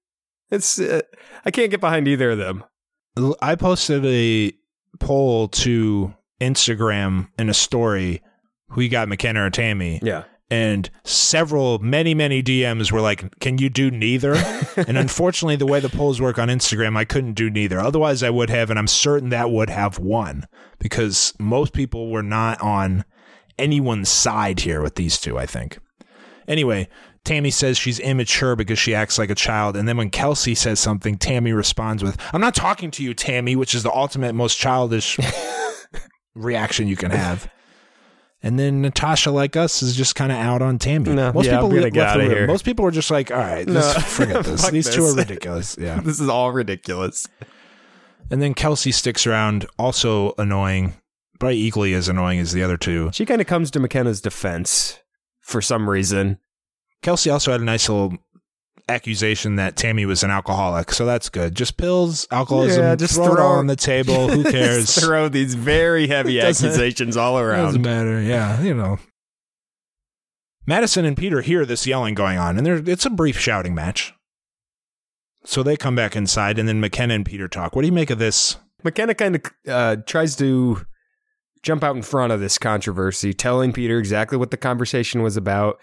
It's I can't get behind either of them. I posted a poll to Instagram in a story, who you got, McKenna or Tammy? Yeah. And many DMs were like, can you do neither? And unfortunately, the way the polls work on Instagram, I couldn't do neither. Otherwise, I would have, and I'm certain that would have won, because most people were not on anyone's side here with these two, I think. Anyway, Tammy says she's immature because she acts like a child. And then when Kelsey says something, Tammy responds with, I'm not talking to you, Tammy, which is the ultimate, most childish reaction you can have. And then Natasha, like us, is just kind of out on Tammy. No, most people get out of here. Most people were just like, all right, forget this. These two are ridiculous. Yeah, this is all ridiculous. And then Kelsey sticks around, also annoying, probably equally as annoying as the other two. She kind of comes to McKenna's defense for some reason. Kelsey also had a nice little accusation that Tammy was an alcoholic, so that's good. Just pills, alcoholism, just throw it all on the table. Who cares? Just throw these very heavy accusations all around. Doesn't matter. Yeah, you know. Madison and Peter hear this yelling going on, and it's a brief shouting match. So they come back inside, and then McKenna and Peter talk. What do you make of this? McKenna kind of tries to jump out in front of this controversy, telling Peter exactly what the conversation was about,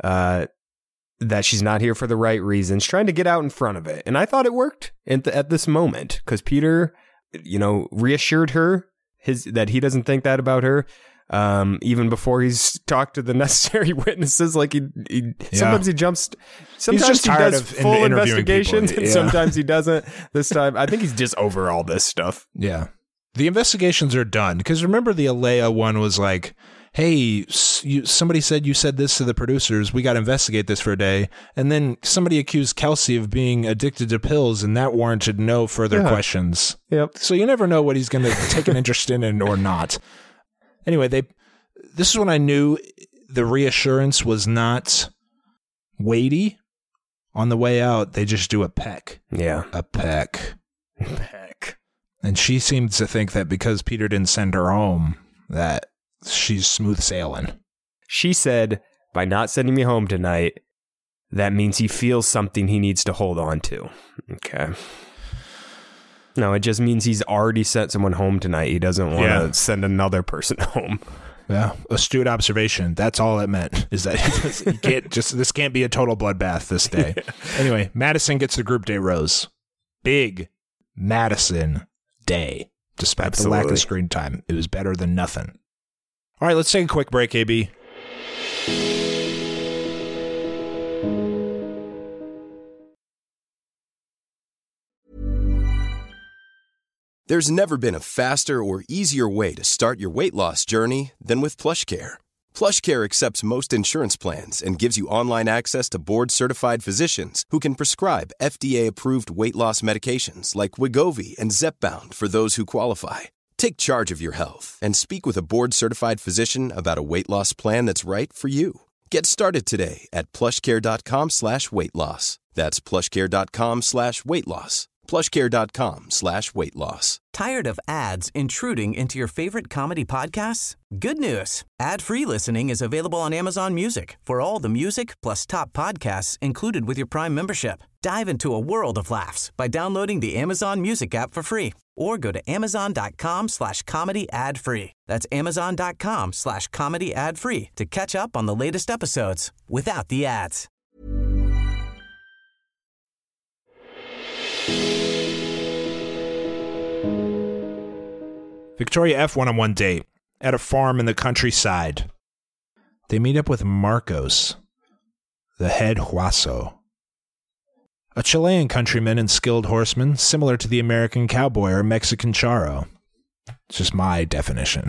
that she's not here for the right reasons, trying to get out in front of it. And I thought it worked at this moment, because Peter, reassured her that he doesn't think that about her, even before he's talked to the necessary witnesses. Like sometimes he jumps, sometimes he does full investigations, and sometimes he doesn't. This time, I think he's just over all this stuff. Yeah. The investigations are done, because remember the Alea one was like, hey, somebody said you said this to the producers. We got to investigate this for a day. And then somebody accused Kelsey of being addicted to pills, and that warranted no further questions. Yep. So you never know what he's going to take an interest in or not. Anyway, this is when I knew the reassurance was not weighty. On the way out, they just do a peck. Yeah. A peck. Peck. And she seems to think that because Peter didn't send her home, that she's smooth sailing. She said, by not sending me home tonight, that means he feels something he needs to hold on to. Okay. No, it just means he's already sent someone home tonight. He doesn't want to send another person home. Yeah, astute observation. That's all it meant, is that this can't be a total bloodbath this day. Yeah. Anyway, Madison gets the group day rose. Big Madison day. Despite the lack of screen time, it was better than nothing. All right, let's take a quick break, AB. There's never been a faster or easier way to start your weight loss journey than with PlushCare. PlushCare accepts most insurance plans and gives you online access to board-certified physicians who can prescribe FDA-approved weight loss medications like Wegovy and Zepbound for those who qualify. Take charge of your health and speak with a board-certified physician about a weight loss plan that's right for you. Get started today at plushcare.com/weightloss. That's plushcare.com/weightloss. plushcare.com/weightloss. Tired of ads intruding into your favorite comedy podcasts? Good news. Ad-free listening is available on Amazon Music for all the music plus top podcasts included with your Prime membership. Dive into a world of laughs by downloading the Amazon Music app for free or go to amazon.com/comedy ad-free. That's amazon.com/comedy ad-free to catch up on the latest episodes without the ads. Victoria F went on one date at a farm in the countryside. They meet up with Marcos, the head Huaso, a Chilean countryman and skilled horseman similar to the American cowboy or Mexican charro. It's just my definition.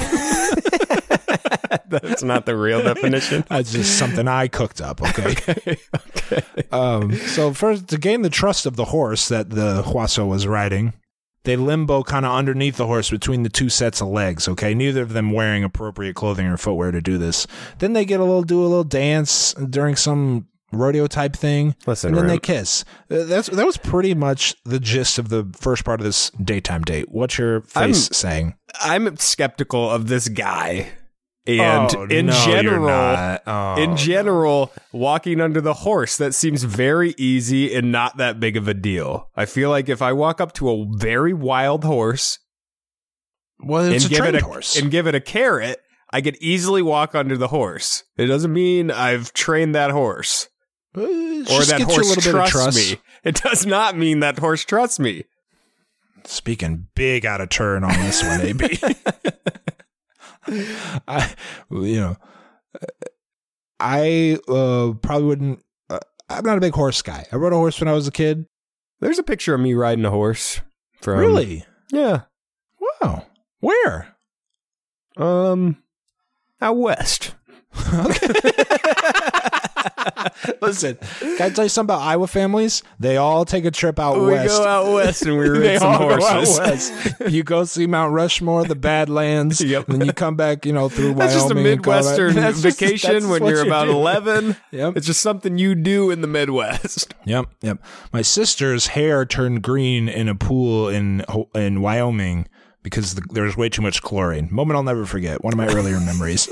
That's not the real definition. That's just something I cooked up, okay? So first, to gain the trust of the horse that the Huaso was riding, they limbo kind of underneath the horse between the two sets of legs, okay? Neither of them wearing appropriate clothing or footwear to do this. Then they do a little dance during some rodeo type thing, and then they kiss. That was pretty much the gist of the first part of this daytime date. What's your face saying? I'm skeptical of this guy And in Oh. general, walking under the horse, that seems very easy and not that big of a deal. I feel like if I walk up to a very wild horse Well, it's and a trained horse. and give it a carrot, I could easily walk under the horse. It doesn't mean I've trained that horse. Or that horse trusts me. It does not mean that horse trusts me. Speaking big out of turn on this one, AB. I probably wouldn't. I'm not a big horse guy. I rode a horse when I was a kid. There's a picture of me riding a horse. Really? Yeah. Wow. Where? Out west. Listen, can I tell you something about Iowa families? They all take a trip out We west. go out west and we They ride some all go out horses. west. You go see Mount Rushmore, the Badlands, Yep. and then you come back, through Wyoming. That's just a and Colorado. Midwestern That's just- vacation that's when what you're you about do. 11. Yep. It's just something you do in the Midwest. Yep. My sister's hair turned green in a pool in Wyoming because there was way too much chlorine. Moment I'll never forget. One of my earlier memories.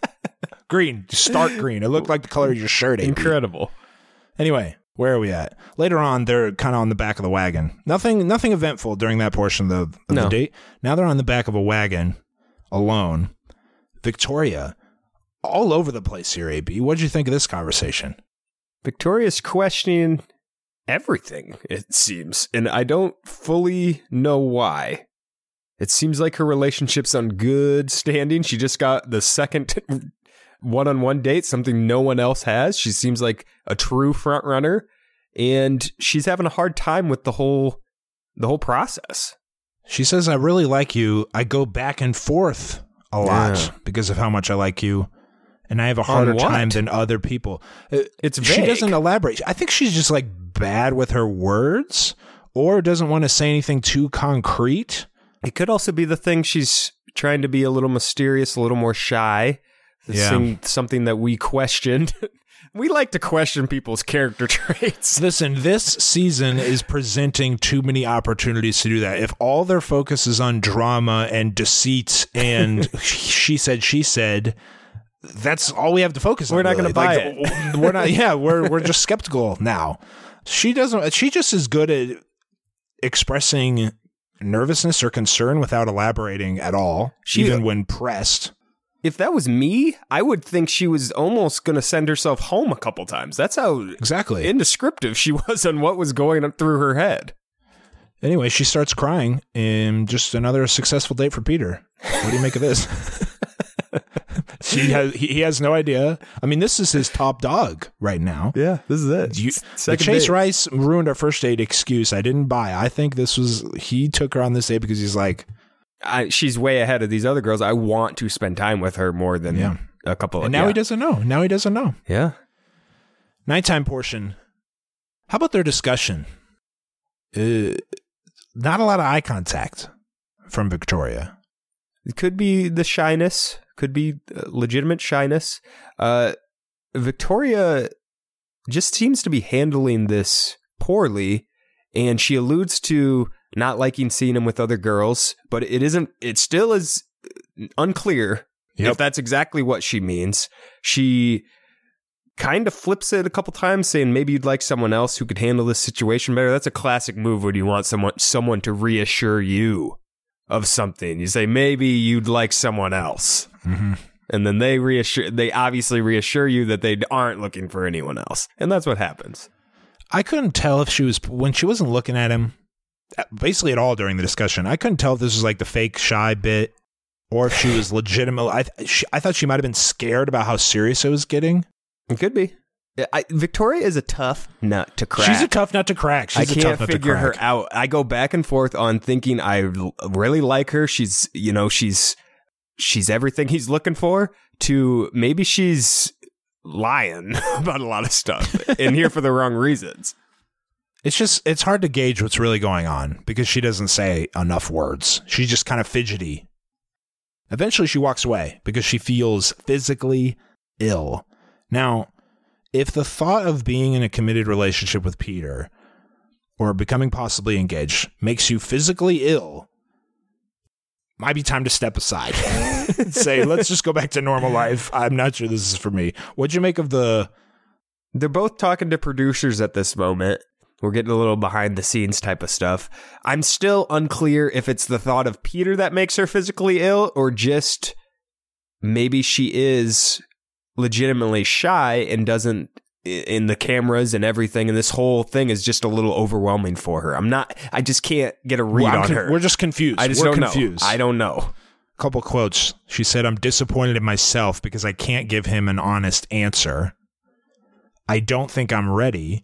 Green, stark green. It looked like the color of your shirt. AB. Incredible. Anyway, where are we at? Later on, they're kind of on the back of the wagon. Nothing eventful during that portion of the date. Now they're on the back of a wagon, alone. Victoria, all over the place here, AB. What did you think of this conversation? Victoria's questioning everything, it seems, and I don't fully know why. It seems like her relationship's on good standing. She just got the second one-on-one date, something no one else has. She seems like a true front runner, and she's having a hard time with the whole process. She says, I really like you. I go back and forth a lot because of how much I like you, and I have a harder time than other people. It's She vague. doesn't elaborate. I think she's just like bad with her words or doesn't want to say anything too concrete. It could also be the thing she's trying to be a little mysterious, a little more shy. Something that we questioned. We like to question people's character traits. Listen, this season is presenting too many opportunities to do that. If all their focus is on drama and deceit and she said, that's all we have to focus on. We're not really. going to buy it. We're not. Yeah, we're just skeptical now. She just is good at expressing nervousness or concern without elaborating at all, even when pressed. If that was me, I would think she was almost going to send herself home a couple times. That's how Exactly. indescriptive she was on what was going on through her head. Anyway, she starts crying, and just another successful date for Peter. What do you make of this? He has no idea. I mean, this is his top dog right now. Yeah, this is it. The Chase Rice ruined our first date excuse I didn't buy. I think he took her on this date because he's like, she's way ahead of these other girls. I want to spend time with her more than a couple. And now he doesn't know. Yeah. Nighttime portion. How about their discussion? Not a lot of eye contact from Victoria. It could be the shyness. Could be legitimate shyness. Victoria just seems to be handling this poorly, and she alludes to not liking seeing him with other girls, but it still is unclear if that's exactly what she means. She kind of flips it a couple times, saying maybe you'd like someone else who could handle this situation better. That's a classic move when you want someone to reassure you of something. You say, maybe you'd like someone else. Mm-hmm. And then they obviously reassure you that they aren't looking for anyone else. And that's what happens. I couldn't tell if when she wasn't looking at him, basically at all during the discussion, I couldn't tell if this was like the fake shy bit or if she was legitimate. I thought she might have been scared about how serious it was getting. It could be. Victoria is a tough nut to crack. She's a tough nut to crack. I can't figure her out. I go back and forth on thinking I really like her. She's everything he's looking for, to maybe she's lying about a lot of stuff and here for the wrong reasons. It's hard to gauge what's really going on because she doesn't say enough words. She's just kind of fidgety. Eventually she walks away because she feels physically ill. Now, if the thought of being in a committed relationship with Peter or becoming possibly engaged makes you physically ill, might be time to step aside and say, let's just go back to normal life. I'm not sure this is for me. What'd you make of the... They're both talking to producers at this moment. We're getting a little behind the scenes type of stuff. I'm still unclear if it's the thought of Peter that makes her physically ill or just maybe she is legitimately shy and doesn't in the cameras and everything. And this whole thing is just a little overwhelming for her. I just can't get a read on her. We're just confused. We're confused. I don't know. A couple quotes. She said, I'm disappointed in myself because I can't give him an honest answer. I don't think I'm ready.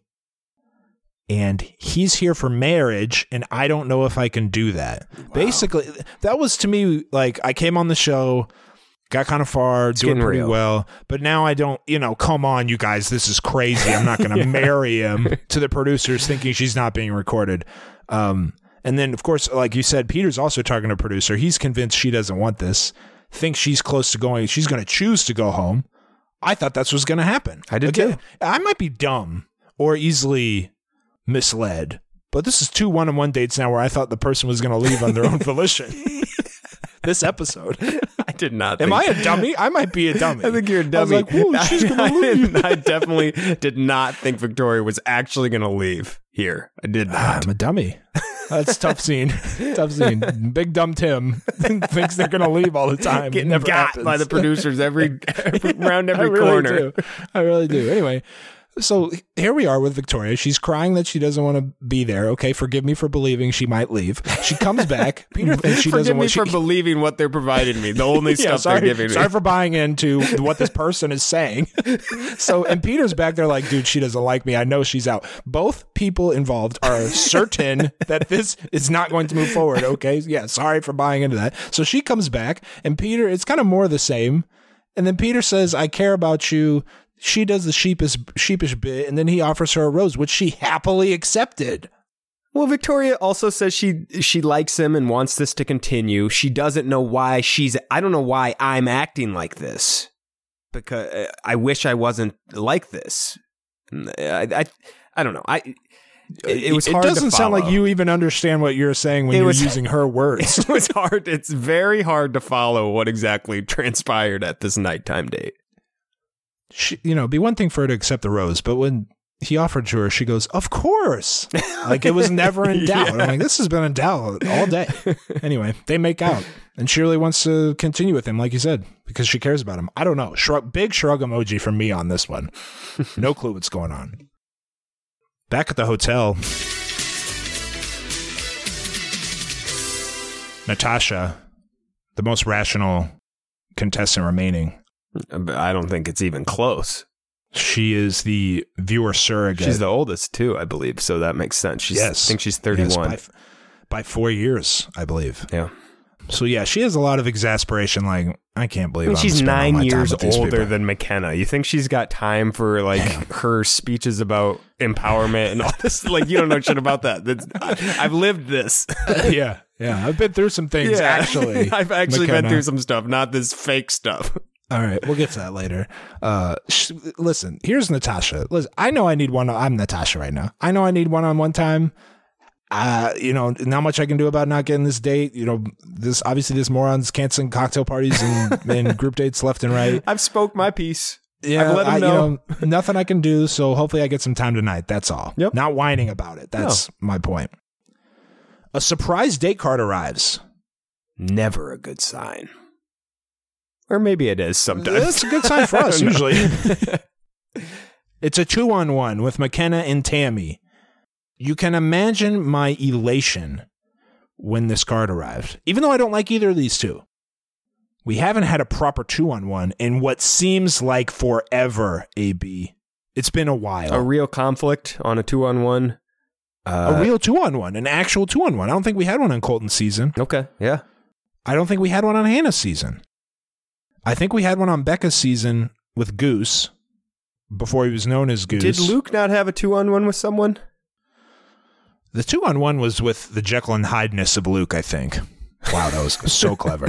And he's here for marriage, and I don't know if I can do that. Wow. Basically, that was to me, like, I came on the show, got kind of far, doing pretty well, but now I don't, come on, you guys, this is crazy. I'm not going to marry him to the producers thinking she's not being recorded. And then, of course, like you said, Peter's also talking to a producer. He's convinced she doesn't want this, thinks she's close to going, she's going to choose to go home. I thought that's what's going to happen. I did too. I might be dumb or easily misled, but this is 2 one-on-one dates now where I thought the person was going to leave on their own volition. This episode. I did not think. Am I a dummy? I might be a dummy. I think you're a dummy. I was like, whoa, she's going to leave. I definitely did not think Victoria was actually going to leave here. I did not. I'm a dummy. That's tough scene. Tough scene. Big dumb Tim thinks they're going to leave all the time. Getting got happens. By the producers around every corner. I really do. Anyway. So here we are with Victoria. She's crying that she doesn't want to be there. Okay, forgive me for believing she might leave. She comes back. Peter thinks she doesn't want. Forgive me for believing what they're providing me. The only stuff they're giving me. Sorry for buying into what this person is saying. So, and Peter's back there like, dude, she doesn't like me. I know she's out. Both people involved are certain that this is not going to move forward. Okay, yeah, sorry for buying into that. So she comes back, and Peter, it's kind of more of the same. And then Peter says, I care about you. She does the sheepish bit, and then he offers her a rose, which she happily accepted. Well, Victoria also says she likes him and wants this to continue. She doesn't know why I don't know why I'm acting like this, because I wish I wasn't like this. I don't know. It was hard to follow. It doesn't sound like you even understand what you're saying when you're using her words. It was hard. It's very hard to follow what exactly transpired at this nighttime date. She, be one thing for her to accept the rose, but when he offered to her, she goes, of course. Like it was never in doubt. Yeah. I'm like, this has been in doubt all day. Anyway, they make out, and she really wants to continue with him, like you said, because she cares about him. I don't know. Big shrug emoji from me on this one. No clue what's going on. Back at the hotel, Natasha, the most rational contestant remaining. I don't think it's even close. She is the viewer surrogate. She's the oldest, too, I believe, so that makes sense. Yes. I think she's 31. Yes, by 4 years, I believe. Yeah. So, yeah, she has a lot of exasperation, like, I can't believe she's 9 years older than McKenna. You think she's got time for, like, her speeches about empowerment and all this? Like, you don't know shit about that. I've lived this. Yeah. I've been through some things, actually. I've actually been through some stuff, not this fake stuff. All right, we'll get to that later. Listen, here's Natasha. Listen, I know I need one. I'm Natasha right now. I know I need one-on-one time. Not much I can do about not getting this date. This morons canceling cocktail parties and group dates left and right. I've spoke my piece. Yeah, I've let them know. Nothing I can do. So hopefully I get some time tonight. That's all. Yep. Not whining about it. That's my point. A surprise date card arrives. Never a good sign. Or maybe it is sometimes. It's a good sign for us, usually. It's a 2-on-1 with McKenna and Tammy. You can imagine my elation when this card arrived, even though I don't like either of these two. We haven't had a proper 2-on-1 in what seems like forever, AB. It's been a while. A real conflict on a 2-on-1. A real 2-on-1, an actual 2-on-1. I don't think we had one on Colton's season. Okay, yeah. I don't think we had one on Hannah's season. I think we had one on Becca's season with Goose before he was known as Goose. Did Luke not have a 2-on-1 with someone? The 2-on-1 was with the Jekyll and Hyde-ness of Luke, I think. Wow, that was so clever.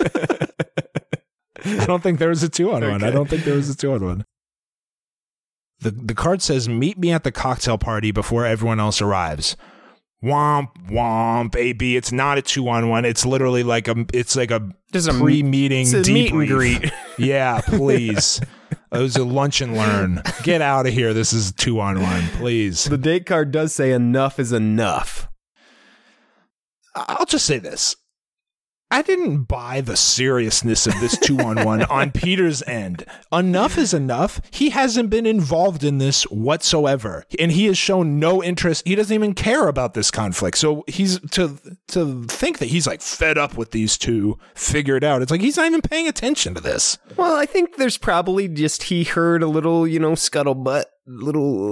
I don't think there was a 2-on-1. Okay. I don't think there was a 2-on-1. The card says, meet me at the cocktail party before everyone else arrives. Womp womp, AB. It's not a 2-on-1. It's literally like a Just a pre-meeting it's a meet and debrief. greet. Yeah, please. It was a lunch and learn. Get out of here. This is 2-on-1, please. The date card does say enough is enough. I'll just say this. I didn't buy the seriousness of this 2-on-1 on Peter's end. Enough is enough. He hasn't been involved in this whatsoever, and he has shown no interest. He doesn't even care about this conflict. So he's to think that he's like fed up with these two, figured out. It's like he's not even paying attention to this. Well, I think there's probably just he heard a little, scuttlebutt, little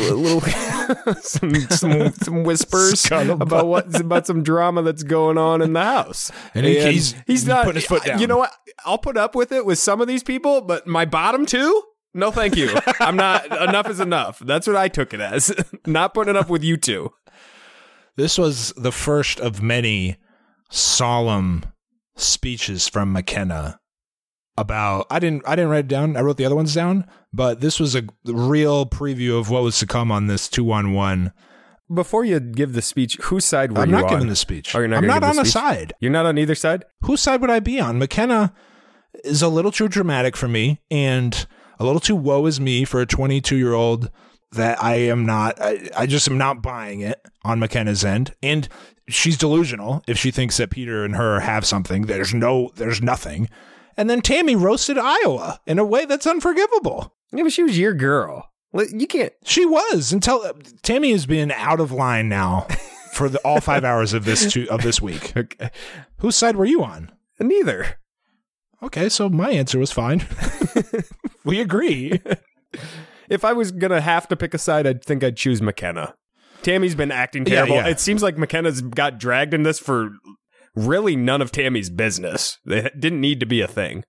some whispers about some drama that's going on in the house, and he's not putting his foot down. You know what? I'll put up with it with some of these people, but my bottom two, no, thank you. I'm not. Enough is enough. That's what I took it as. Not putting it up with you two. This was the first of many solemn speeches from McKenna. About I didn't write it down. I wrote the other ones down, but this was a real preview of what was to come on this 2-on-1. Before you give the speech, whose side were you on? I'm not giving the speech. Oh, you're not I'm gonna not give on the a speech? side. You're not on either side? Whose side would I be on? McKenna is a little too dramatic for me and a little too woe is me for a 22-year-old that I am not. I just am not buying it on McKenna's end. And she's delusional if she thinks that Peter and her have something. There's nothing. And then Tammy roasted Iowa in a way that's unforgivable. Yeah, but she was your girl. You can't. She was until Tammy has been out of line now for all 5 hours of this week. Okay. Whose side were you on? Neither. Okay, so my answer was fine. We agree. If I was going to have to pick a side, I'd think I'd choose McKenna. Tammy's been acting terrible. Yeah. It seems like McKenna's got dragged in this for really none of Tammy's business. It didn't need to be a thing.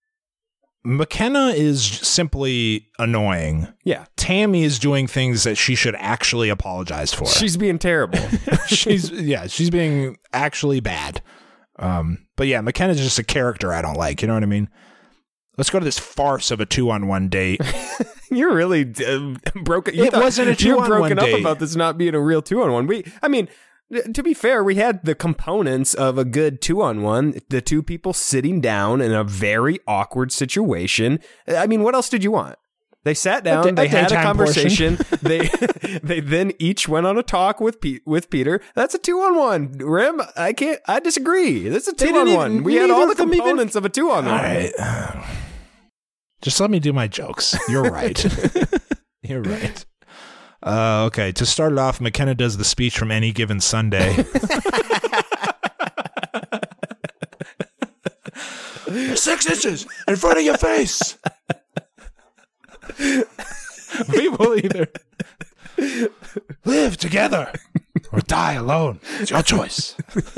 McKenna is simply annoying. Yeah. Tammy is doing things that she should actually apologize for. She's being terrible. she's being actually bad. But yeah, McKenna's just a character I don't like. You know what I mean? Let's go to this farce of a 2-on-1 date. You're really broken. It wasn't a 2-on-1 You're broken date. up about this not being a real 2-on-1. To be fair, we had the components of a good 2-on-1, the two people sitting down in a very awkward situation. What else did you want? They sat down, they had a conversation, they then each went on a talk with Peter. That's a 2-on-1. Rim, I disagree. That's a 2-on-1. We had all the components of a 2-on-1. All right. Just let me do my jokes. You're right. You're right. Okay, to start it off, McKenna does the speech from Any Given Sunday. 6 inches in front of your face. We will either live together or die alone. It's your choice.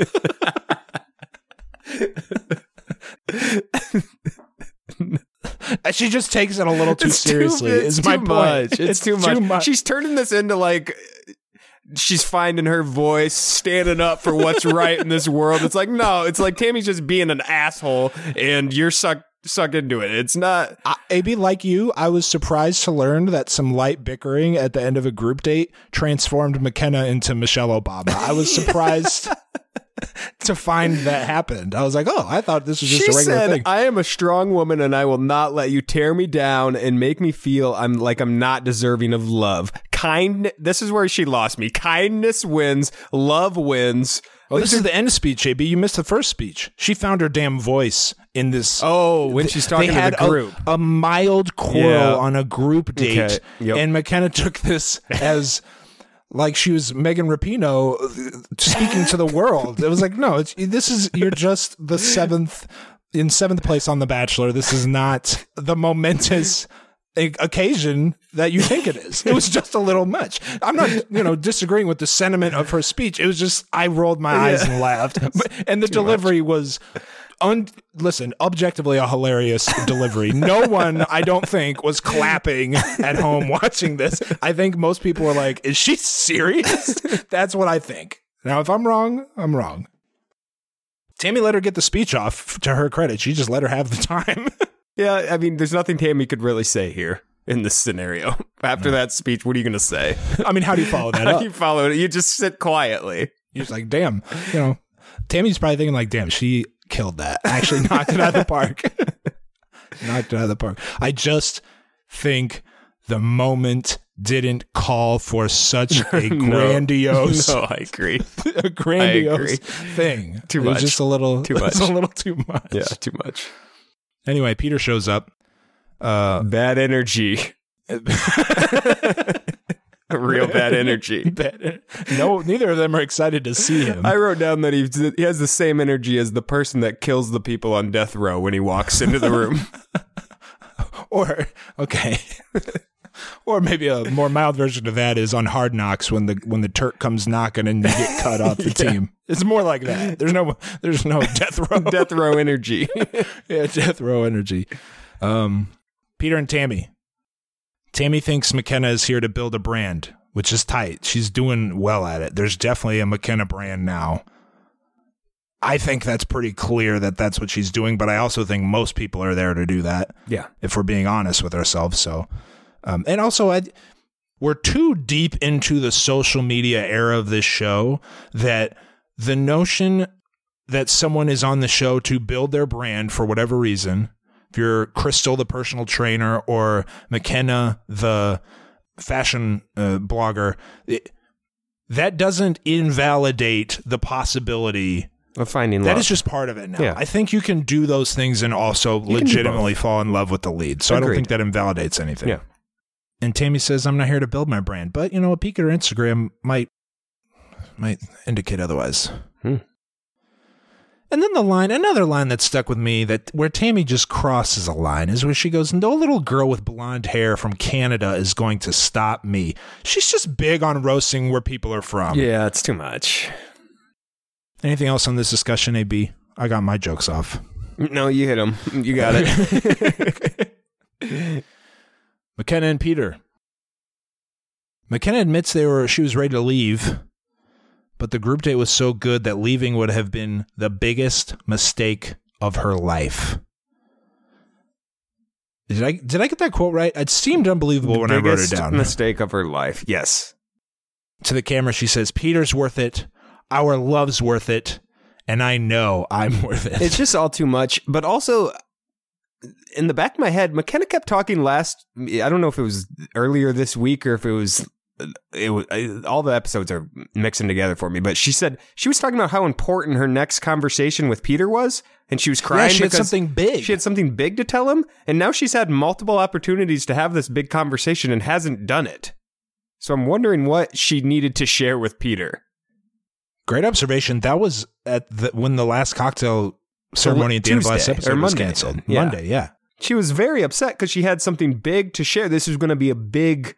She just takes it a little too seriously. It's my point. It's too much. She's turning this into like she's finding her voice, standing up for what's right in this world. It's like, no, it's like Tammy's just being an asshole and you're suck into it. It's not. AB, like you, I was surprised to learn that some light bickering at the end of a group date transformed McKenna into Michelle Obama. I was surprised to find that happened. I was like, oh, I thought this was just a regular thing. I am a strong woman and I will not let you tear me down and make me feel I'm not deserving of love. This is where she lost me. Kindness wins. Love wins. Oh, this is the end speech, AB. You missed the first speech. She found her damn voice in this. Oh, when she's talking to the group. A mild quarrel on a group date. Okay. Yep. And McKenna took this as like she was Megan Rapinoe speaking to the world. It was like, no, you're just the seventh place on The Bachelor. This is not the momentous occasion that you think it is. It was just a little much. I'm not, disagreeing with the sentiment of her speech. It was just, I rolled my eyes and laughed. And the delivery was, objectively a hilarious delivery. No one, I don't think, was clapping at home watching this. I think most people were like, is she serious? That's what I think. Now, if I'm wrong, I'm wrong. Tammy let her get the speech off, to her credit. She just let her have the time. Yeah, there's nothing Tammy could really say here in this scenario. After that speech, what are you going to say? How do you follow that How up? do you follow it? You just sit quietly. You're just like, damn, Tammy's probably thinking like, damn, she killed that. Actually knocked it out of the park. Knocked it out of the park. I just think the moment didn't call for such a grandiose. No, I agree. A grandiose thing. Too It was much. just a little too much. A little too much. Yeah, too much. Anyway, Peter shows up. Bad energy. Real bad energy. No, neither of them are excited to see him. I wrote down that he has the same energy as the person that kills the people on death row when he walks into the room. Or maybe a more mild version of that is on Hard Knocks when the Turk comes knocking and you get cut off the team. It's more like that. There's no death row. Death row energy. Yeah, death row energy. Peter and Tammy. Tammy thinks McKenna is here to build a brand, which is tight. She's doing well at it. There's definitely a McKenna brand now. I think that's pretty clear that that's what she's doing, but I also think most people are there to do that. Yeah. If we're being honest with ourselves. So, and also we're too deep into the social media era of this show that the notion that someone is on the show to build their brand for whatever reason, if you're Crystal, the personal trainer, or McKenna, the fashion blogger, that doesn't invalidate the possibility of finding love. That is just part of it now. Yeah. I think you can do those things and also legitimately fall in love with the lead. So Agreed. I don't think that invalidates anything. Yeah. And Tammy says, I'm not here to build my brand. But, a peek at her Instagram might indicate otherwise. And then another line that stuck with me, that where Tammy just crosses a line, is where she goes, no little girl with blonde hair from Canada is going to stop me. She's just big on roasting where people are from. Yeah, it's too much. Anything else on this discussion, AB? I got my jokes off. No, you hit them. You got it. McKenna and Peter. McKenna admits she was ready to leave, but the group date was so good that leaving would have been the biggest mistake of her life. Did I get that quote right? It seemed unbelievable when I wrote it down. Biggest mistake of her life. Yes. To the camera, she says, Peter's worth it. Our love's worth it. And I know I'm worth it. It's just all too much. But also, in the back of my head, McKenna kept talking I don't know if it was earlier this week or if it was all the episodes are mixing together for me, but she said she was talking about how important her next conversation with Peter was, and she was crying she had because something big. She had something big to tell him, and now she's had multiple opportunities to have this big conversation and hasn't done it. So I'm wondering what she needed to share with Peter. Great observation. That was when the last cocktail ceremony at the end of last episode was canceled. Yeah. Monday, yeah. She was very upset because she had something big to share. This was going to be a big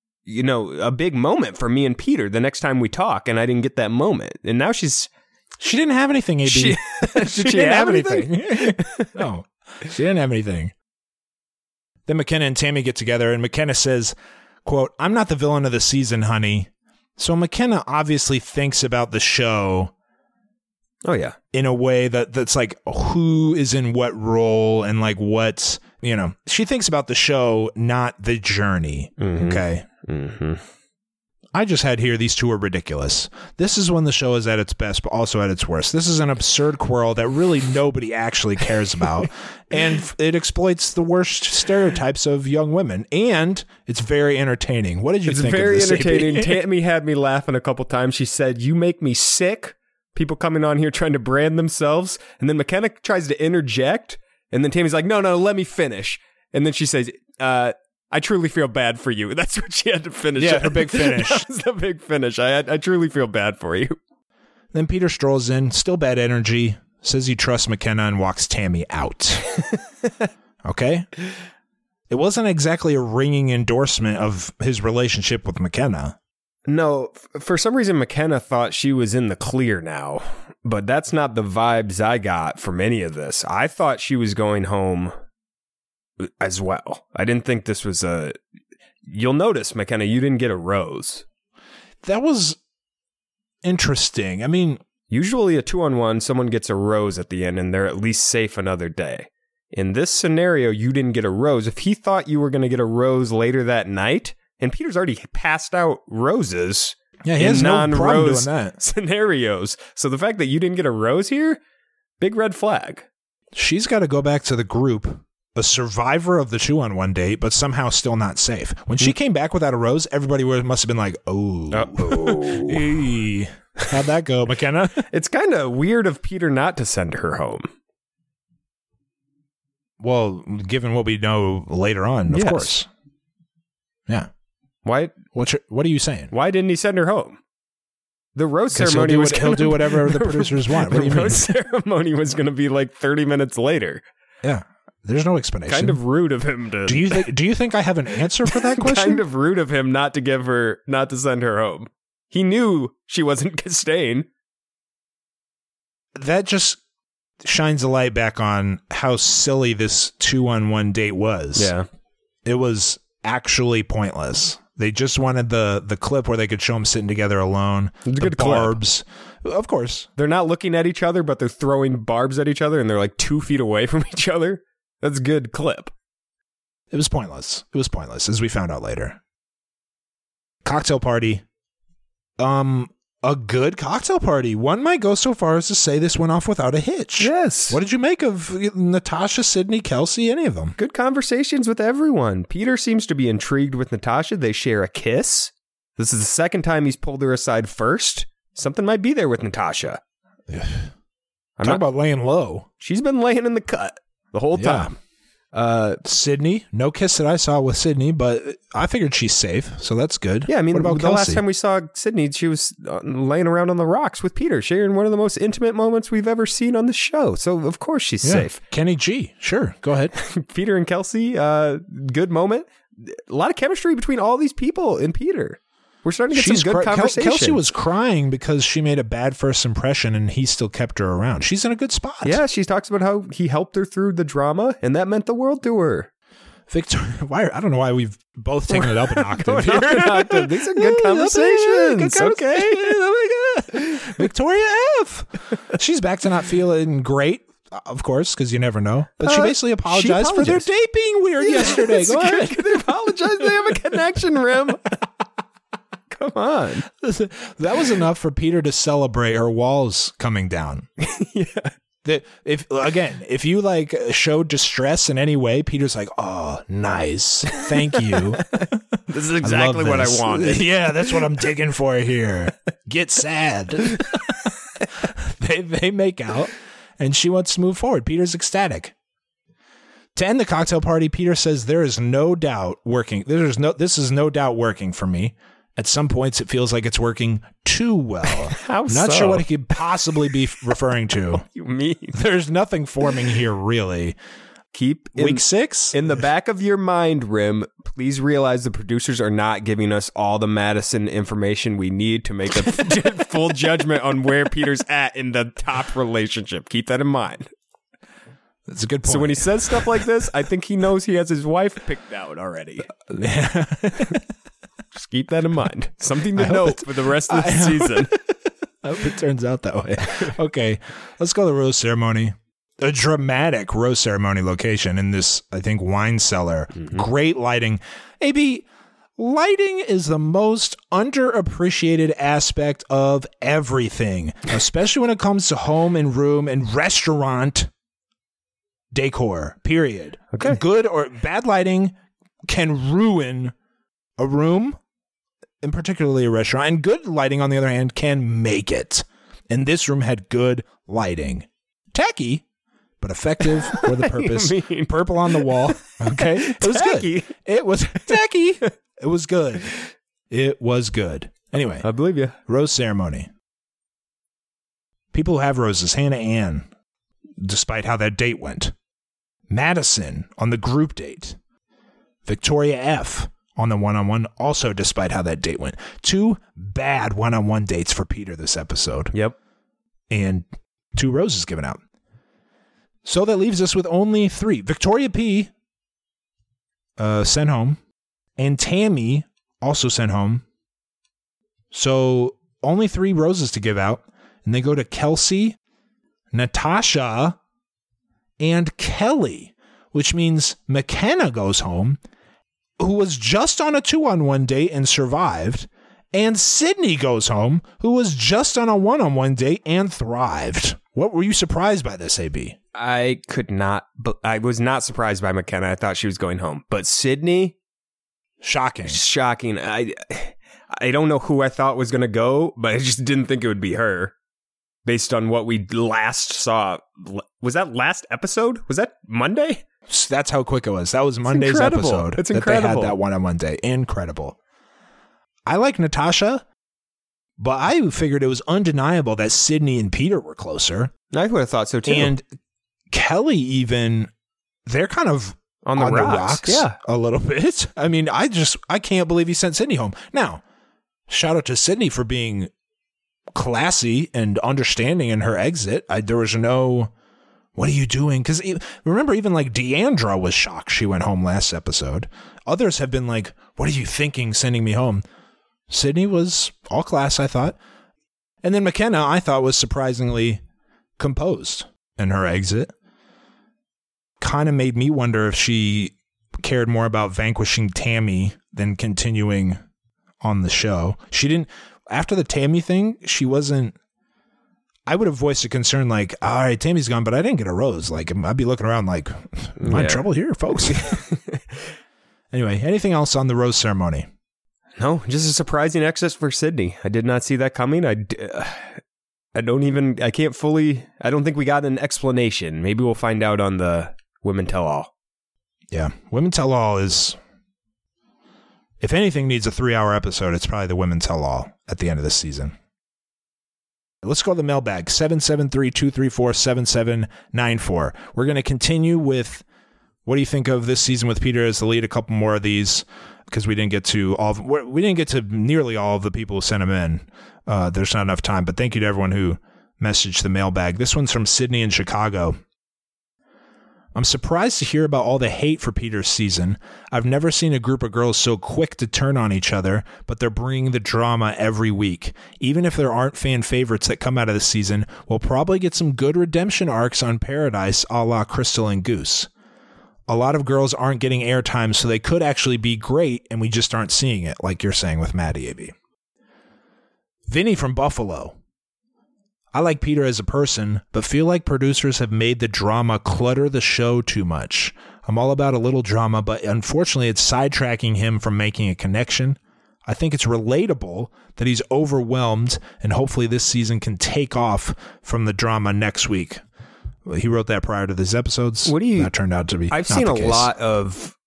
moment for me and Peter the next time we talk, and I didn't get that moment. And now she didn't have anything, AB. She didn't have anything? No, she didn't have anything. Then McKenna and Tammy get together, and McKenna says, quote, I'm not the villain of the season, honey. So McKenna obviously thinks about the show. Oh, yeah. In a way that's like, who is in what role and like what's, she thinks about the show, not the journey. Mm-hmm. Okay. Mm-hmm. I just had here, these two are ridiculous. This is when the show is at its best, but also at its worst. This is an absurd quarrel that really nobody actually cares about. And it exploits the worst stereotypes of young women. And it's very entertaining. What did you think of this? It's very entertaining. Tammy had me laughing a couple times. She said, you make me sick. People coming on here trying to brand themselves. And then McKenna tries to interject. And then Tammy's like, no, let me finish. And then she says, I truly feel bad for you. That's what she had to finish. Yeah, her big finish. That was the big finish. I truly feel bad for you. Then Peter strolls in, still bad energy, says he trusts McKenna and walks Tammy out. Okay? It wasn't exactly a ringing endorsement of his relationship with McKenna. No, for some reason, McKenna thought she was in the clear now, but that's not the vibes I got from any of this. I thought she was going home as well. I didn't think this was you'll notice, McKenna, you didn't get a rose. That was interesting. I mean, usually a 2-on-1, someone gets a rose at the end and they're at least safe another day. In this scenario, you didn't get a rose. If he thought you were going to get a rose later that night, and Peter's already passed out roses. Yeah, he in has no problem non-rose doing that. scenarios. So the fact that you didn't get a rose here, big red flag. She's got to go back to the group, a survivor of the 2-on-1 date, but somehow still not safe. When she came back without a rose, everybody must have been like, oh. Hey. How'd that go, McKenna? It's kind of weird of Peter not to send her home. Well, given what we know later on, of Yes. course. Yeah. Why? What are you saying? Why didn't he send her home? The rose 'Cause ceremony he'll do whatever the producers want. What do you The mean? rose ceremony was going to be like 30 minutes later. Yeah. There's no explanation. Kind of rude of him to. Do you think I have an answer for that question? Kind of rude of him not to send her home. He knew she wasn't staying. That just shines a light back on how silly this 2-on-1 date was. Yeah. It was actually pointless. They just wanted the clip where they could show them sitting together alone. It's a the good clip. barbs. Of course. They're not looking at each other, but they're throwing barbs at each other, and they're like 2 feet away from each other. That's a good clip. It was pointless. It was pointless, as we found out later. Cocktail party. A good cocktail party. One might go so far as to say this went off without a hitch. Yes. What did you make of Natasha, Sydney, Kelsey, any of them? Good conversations with everyone. Peter seems to be intrigued with Natasha. They share a kiss. This is the second time he's pulled her aside first. Something might be there with Natasha. Talk about laying low. She's been laying in the cut the whole time. Sydney, no kiss that I saw with Sydney, but I figured she's safe, so that's good. Yeah, I mean, what about the Kelsey? last time we saw Sydney, she was laying around on the rocks with Peter, sharing one of the most intimate moments we've ever seen on the show. So, of course, she's safe. Kenny G, sure, go ahead. Peter and Kelsey, good moment. A lot of chemistry between all these people and Peter. We're starting to get some good conversation. Kelsey was crying because she made a bad first impression and he still kept her around. She's in a good spot. Yeah, she talks about how he helped her through the drama, and that meant the world to her. Victoria, I don't know why we've both taken it up an octave here. These are good conversations. Okay. Oh my God. Victoria F. She's back to not feeling great, of course, because you never know. But she basically apologized for their date being weird yesterday. Go ahead. They apologize. They have a connection, Rim. Come on. That was enough for Peter to celebrate her walls coming down. Yeah. If you like show distress in any way, Peter's like, oh, nice. Thank you. This is exactly what I wanted. Yeah, that's what I'm digging for here. Get sad. They make out and she wants to move forward. Peter's ecstatic. To end the cocktail party, Peter says there is no doubt working. This is no doubt working for me. At some points, it feels like it's working too well. How Not so? sure what he could possibly be referring to. What do you mean? There's nothing forming here, really. Keep Week 6? in the back of your mind, Rim, please realize the producers are not giving us all the Madison information we need to make a full judgment on where Peter's at in the top relationship. Keep that in mind. That's a good point. So when he says stuff like this, I think he knows he has his wife picked out already. Just keep that in mind. Something to note for the rest of the season. I hope it turns out that way. Okay, let's go to the rose ceremony. A dramatic rose ceremony location in this, I think, wine cellar. Mm-hmm. Great lighting. AB, lighting is the most underappreciated aspect of everything, especially when it comes to home and room and restaurant decor, period. Okay. Good or bad lighting can ruin a room, and particularly a restaurant, and good lighting, on the other hand, can make it. And this room had good lighting. Tacky, but effective for the purpose. Purple on the wall. Okay. It was Tacky. good. It was tacky. It was good. It was good. Anyway, I believe you. rose ceremony. People who have roses, Hannah Ann, despite how that date went. Madison on the group date. Victoria F. on the one-on-one, also despite how that date went. 2 bad one-on-one dates for Peter this episode. Yep. And 2 roses given out. So that leaves us with only 3. Victoria P. Sent home. And Tammy also sent home. So only 3 roses to give out. And they go to Kelsey, Natasha, and Kelly, which means McKenna goes home, who was just on a 2-on-1 date and survived, And Sydney goes home, who was just on a one-on-one date and thrived. What were you surprised by this, AB? I was not surprised by McKenna. I thought she was going home. But Sydney? Shocking. I don't know who I thought was going to go, but I just didn't think it would be her. Based on what we last saw. Was that last episode? Was that Monday? That's how quick it was. That was Monday's episode. That's incredible. That they had that one-on-one day. Incredible. I like Natasha, but I figured it was undeniable that Sydney and Peter were closer. I would have thought so too. And Kelly even, they're kind of on the rocks yeah. A little bit. I mean, I can't believe he sent Sydney home. Now, shout out to Sydney for being classy and understanding in her exit. There was no, what are you doing? Because remember, even like Deandra was shocked she went home last episode. Others have been like, what are you thinking sending me home? Sydney was all class, I thought. And then McKenna, I thought, was surprisingly composed in her exit. Kind of made me wonder if she cared more about vanquishing Tammy than continuing on the show. She didn't, after the Tammy thing, she wasn't, I would have voiced a concern like, all right, Tammy's gone, but I didn't get a rose. Like, I'd be looking around like, am I in trouble here, folks? Anyway, anything else on the rose ceremony? No, just a surprising exit for Sydney. I did not see that coming. I don't think we got an explanation. Maybe we'll find out on the Women Tell All. Yeah, Women Tell All is, if anything needs a 3-hour episode, it's probably the Women Tell All at the end of this season. Let's go to the mailbag, 773-234-7794. We're going to continue with, what do you think of this season with Peter as the lead? A couple more of these, because we didn't get to nearly all of the people who sent them in. There's not enough time, but thank you to everyone who messaged the mailbag. This one's from Sydney in Chicago. I'm surprised to hear about all the hate for Peter's season. I've never seen a group of girls so quick to turn on each other, but they're bringing the drama every week. Even if there aren't fan favorites that come out of the season, we'll probably get some good redemption arcs on Paradise a la Crystal and Goose. A lot of girls aren't getting airtime, so they could actually be great, and we just aren't seeing it, like you're saying with Maddie, AB. Vinny from Buffalo. I like Peter as a person, but feel like producers have made the drama clutter the show too much. I'm all about a little drama, but unfortunately it's sidetracking him from making a connection. I think it's relatable that he's overwhelmed, and hopefully this season can take off from the drama next week. He wrote that prior to these episodes. That turned out to be I've seen a lot of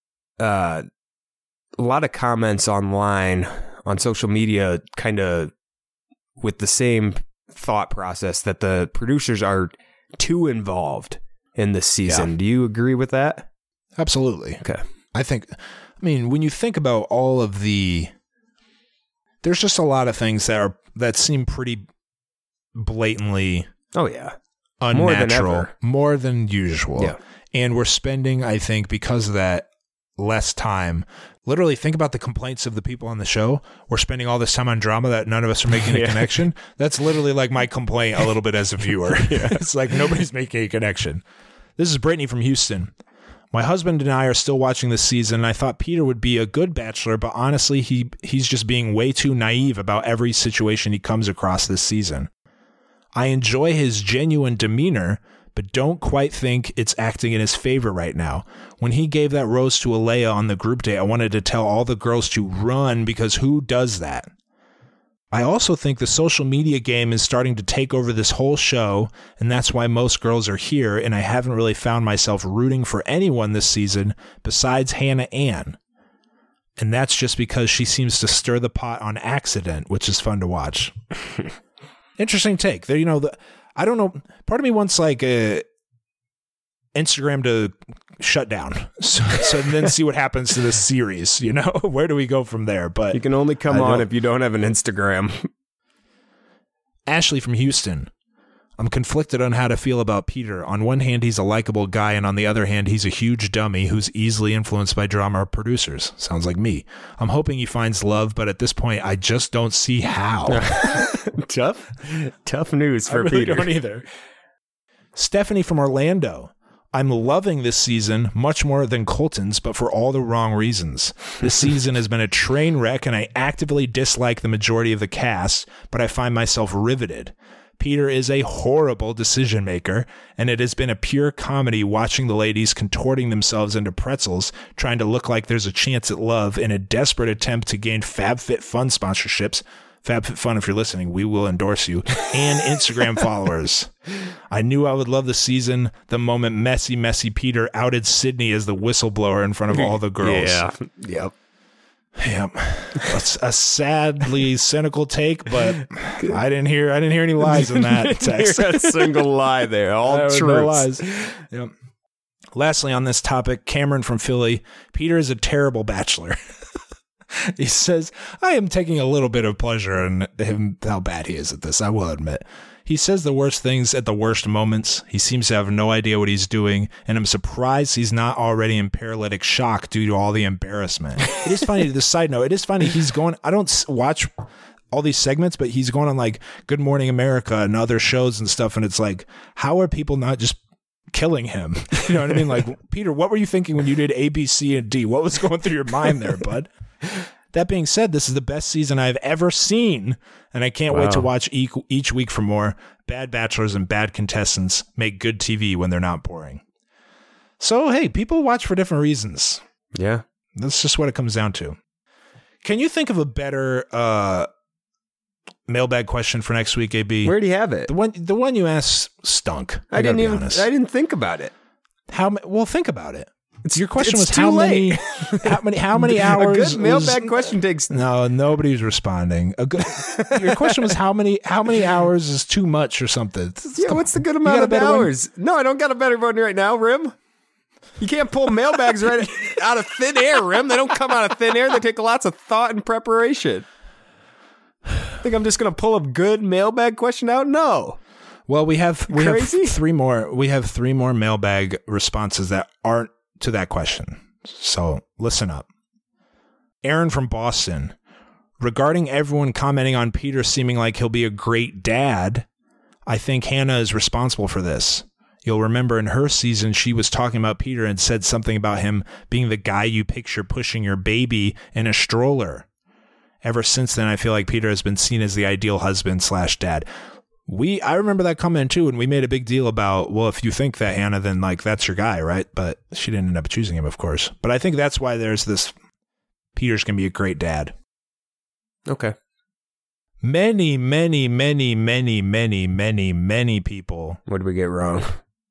comments online on social media kind of with the same thought process that the producers are too involved in this season. Yeah. Do you agree with that? Absolutely. Okay. When you think about all of there's just a lot of things that seem pretty blatantly unnatural, more than usual. Yeah. And we're spending, I think, because of that, less time. Literally, think about the complaints of the people on the show. We're spending all this time on drama that none of us are making a connection. That's literally like my complaint a little bit as a viewer. It's like nobody's making a connection. This is Brittany from Houston. My husband and I are still watching this season, and I thought Peter would be a good bachelor, but honestly, he's just being way too naive about every situation he comes across this season. I enjoy his genuine demeanor, but don't quite think it's acting in his favor right now. When he gave that rose to Alea on the group date, I wanted to tell all the girls to run, because who does that? I also think the social media game is starting to take over this whole show, and that's why most girls are here, and I haven't really found myself rooting for anyone this season besides Hannah Ann. And that's just because she seems to stir the pot on accident, which is fun to watch. Interesting take. There, I don't know. Part of me wants Instagram to shut down, so then see what happens to this series. Where do we go from there? But you can only come on if you don't have an Instagram. Ashley from Houston. I'm conflicted on how to feel about Peter. On one hand, he's a likable guy, and on the other hand, he's a huge dummy who's easily influenced by drama producers. Sounds like me. I'm hoping he finds love, but at this point, I just don't see how. Tough news for Peter. I really Peter. don't either. Stephanie from Orlando. I'm loving this season much more than Colton's, but for all the wrong reasons. This season has been a train wreck, and I actively dislike the majority of the cast, but I find myself riveted. Peter is a horrible decision maker, and it has been a pure comedy watching the ladies contorting themselves into pretzels, trying to look like there's a chance at love in a desperate attempt to gain FabFitFun sponsorships. FabFitFun, if you're listening, we will endorse you, and Instagram followers. I knew I would love the season the moment messy Peter outed Sydney as the whistleblower in front of all the girls. Yeah. Yep. Yep. That's a sadly cynical take, but I didn't hear any lies in that text. Hear a single lie there. All truths. No lies. Yep. Lastly, on this topic, Cameron from Philly, Peter is a terrible bachelor. He says, I am taking a little bit of pleasure in him, how bad he is at this, I will admit. He says the worst things at the worst moments. He seems to have no idea what he's doing, and I'm surprised he's not already in paralytic shock due to all the embarrassment. It is funny, the side note, it is funny, he's going, I don't watch all these segments, but he's going on like Good Morning America and other shows and stuff, and it's like, how are people not just killing him? You know what I mean? Like, Peter, what were you thinking when you did A, B, C, and D? What was going through your mind there, bud? That being said, this is the best season I've ever seen, and I can't wait to watch each week for more. Bad bachelors and bad contestants make good TV when they're not boring. So, hey, people watch for different reasons. Yeah. That's just what it comes down to. Can you think of a better mailbag question for next week, AB? Where do you have it? The one you asked stunk. I didn't think about it. Well, think about it. Your question it's was too late. how many hours? A good mailbag question takes. No, nobody's responding. Your question was how many hours is too much or something. Yeah, what's the good amount of hours? No, I don't got a better one right now, Rim. You can't pull mailbags right out of thin air, Rim. They don't come out of thin air. They take lots of thought and preparation. Think I'm just gonna pull a good mailbag question out? No. Well, we have three more. We have 3 more mailbag responses that aren't to that question. So listen up. Aaron from Boston. Regarding everyone commenting on Peter seeming like he'll be a great dad, I think Hannah is responsible for this. You'll remember in her season, she was talking about Peter and said something about him being the guy you picture pushing your baby in a stroller. Ever since then, I feel like Peter has been seen as the ideal husband/dad. I remember that comment too, and we made a big deal about, well, if you think that, Hannah, then like that's your guy, right? But she didn't end up choosing him, of course. But I think that's why there's this, Peter's going to be a great dad. Okay. Many people. What did we get wrong?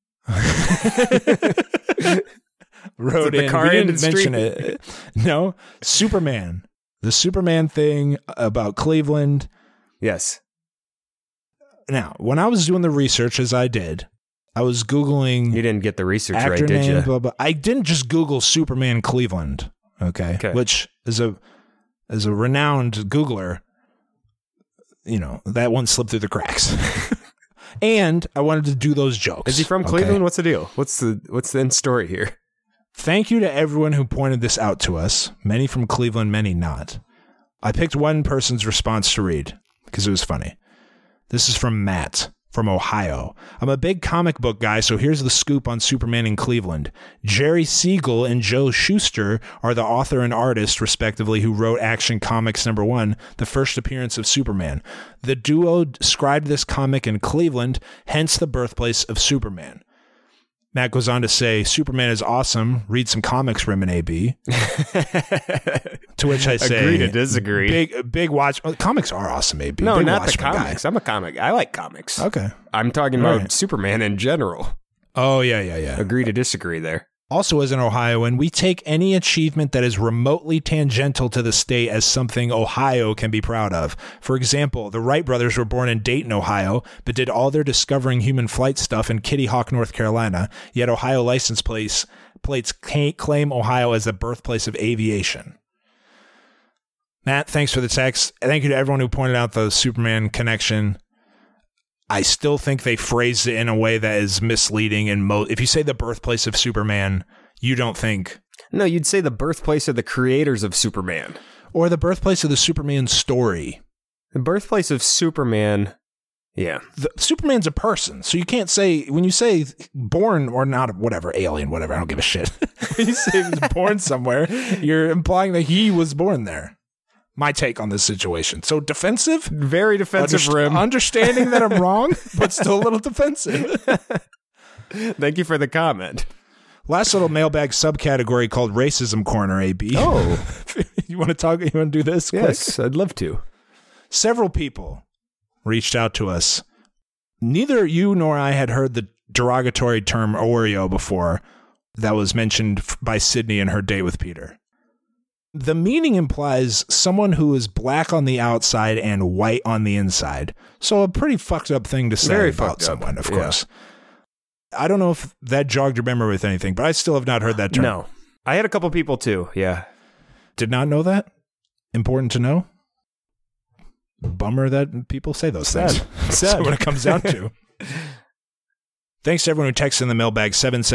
Wrote in. We didn't mention it. No. Superman. The Superman thing about Cleveland. Yes. Now, when I was doing the research, as I did, I was Googling... You didn't get the research right, did you? Blah, blah. I didn't just Google Superman Cleveland, okay? Which is a renowned Googler, you know, that one slipped through the cracks. And I wanted to do those jokes. Is he from Cleveland? What's the deal? What's the end story here? Thank you to everyone who pointed this out to us. Many from Cleveland, many not. I picked one person's response to read because it was funny. This is from Matt from Ohio. I'm a big comic book guy, so here's the scoop on Superman in Cleveland. Jerry Siegel and Joe Shuster are the author and artist, respectively, who wrote Action Comics #1, the first appearance of Superman. The duo described this comic in Cleveland, hence the birthplace of Superman. Matt goes on to say, Superman is awesome. Read some comics, Rim and AB. To which I say, agree to disagree. Big watch. Comics are awesome, AB. No, big not the Watchmen comics. guy. I'm a comic. I like comics. Okay. I'm talking about Superman in general. Oh, yeah. Agree to disagree there. Also, as an Ohioan, we take any achievement that is remotely tangential to the state as something Ohio can be proud of. For example, the Wright brothers were born in Dayton, Ohio, but did all their discovering human flight stuff in Kitty Hawk, North Carolina, yet Ohio license plates claim Ohio as the birthplace of aviation. Matt, thanks for the text. Thank you to everyone who pointed out the Superman connection. I still think they phrased it in a way that is misleading. And if you say the birthplace of Superman, you don't think... No, you'd say the birthplace of the creators of Superman. Or the birthplace of the Superman story. The birthplace of Superman Yeah. Superman's a person, so you can't say, when you say born or not, whatever, alien, whatever, I don't give a shit. When you say he was born somewhere, you're implying that he was born there. My take on this situation. So defensive? Very defensive, Rim. Understanding that I'm wrong, but still a little defensive. Thank you for the comment. Last little mailbag subcategory called Racism Corner, AB. Oh. You want to do this quick? Yes, I'd love to. Several people reached out to us. Neither you nor I had heard the derogatory term Oreo before that was mentioned by Sydney in her date with Peter. The meaning implies someone who is black on the outside and white on the inside. So a pretty fucked up thing to say about someone, of course. I don't know if that jogged your memory with anything, but I still have not heard that term. No. I had a couple people too, yeah. Did not know that? Important to know? Bummer that people say those things. Sad. What it comes down to. Thanks to everyone who texted in the mailbag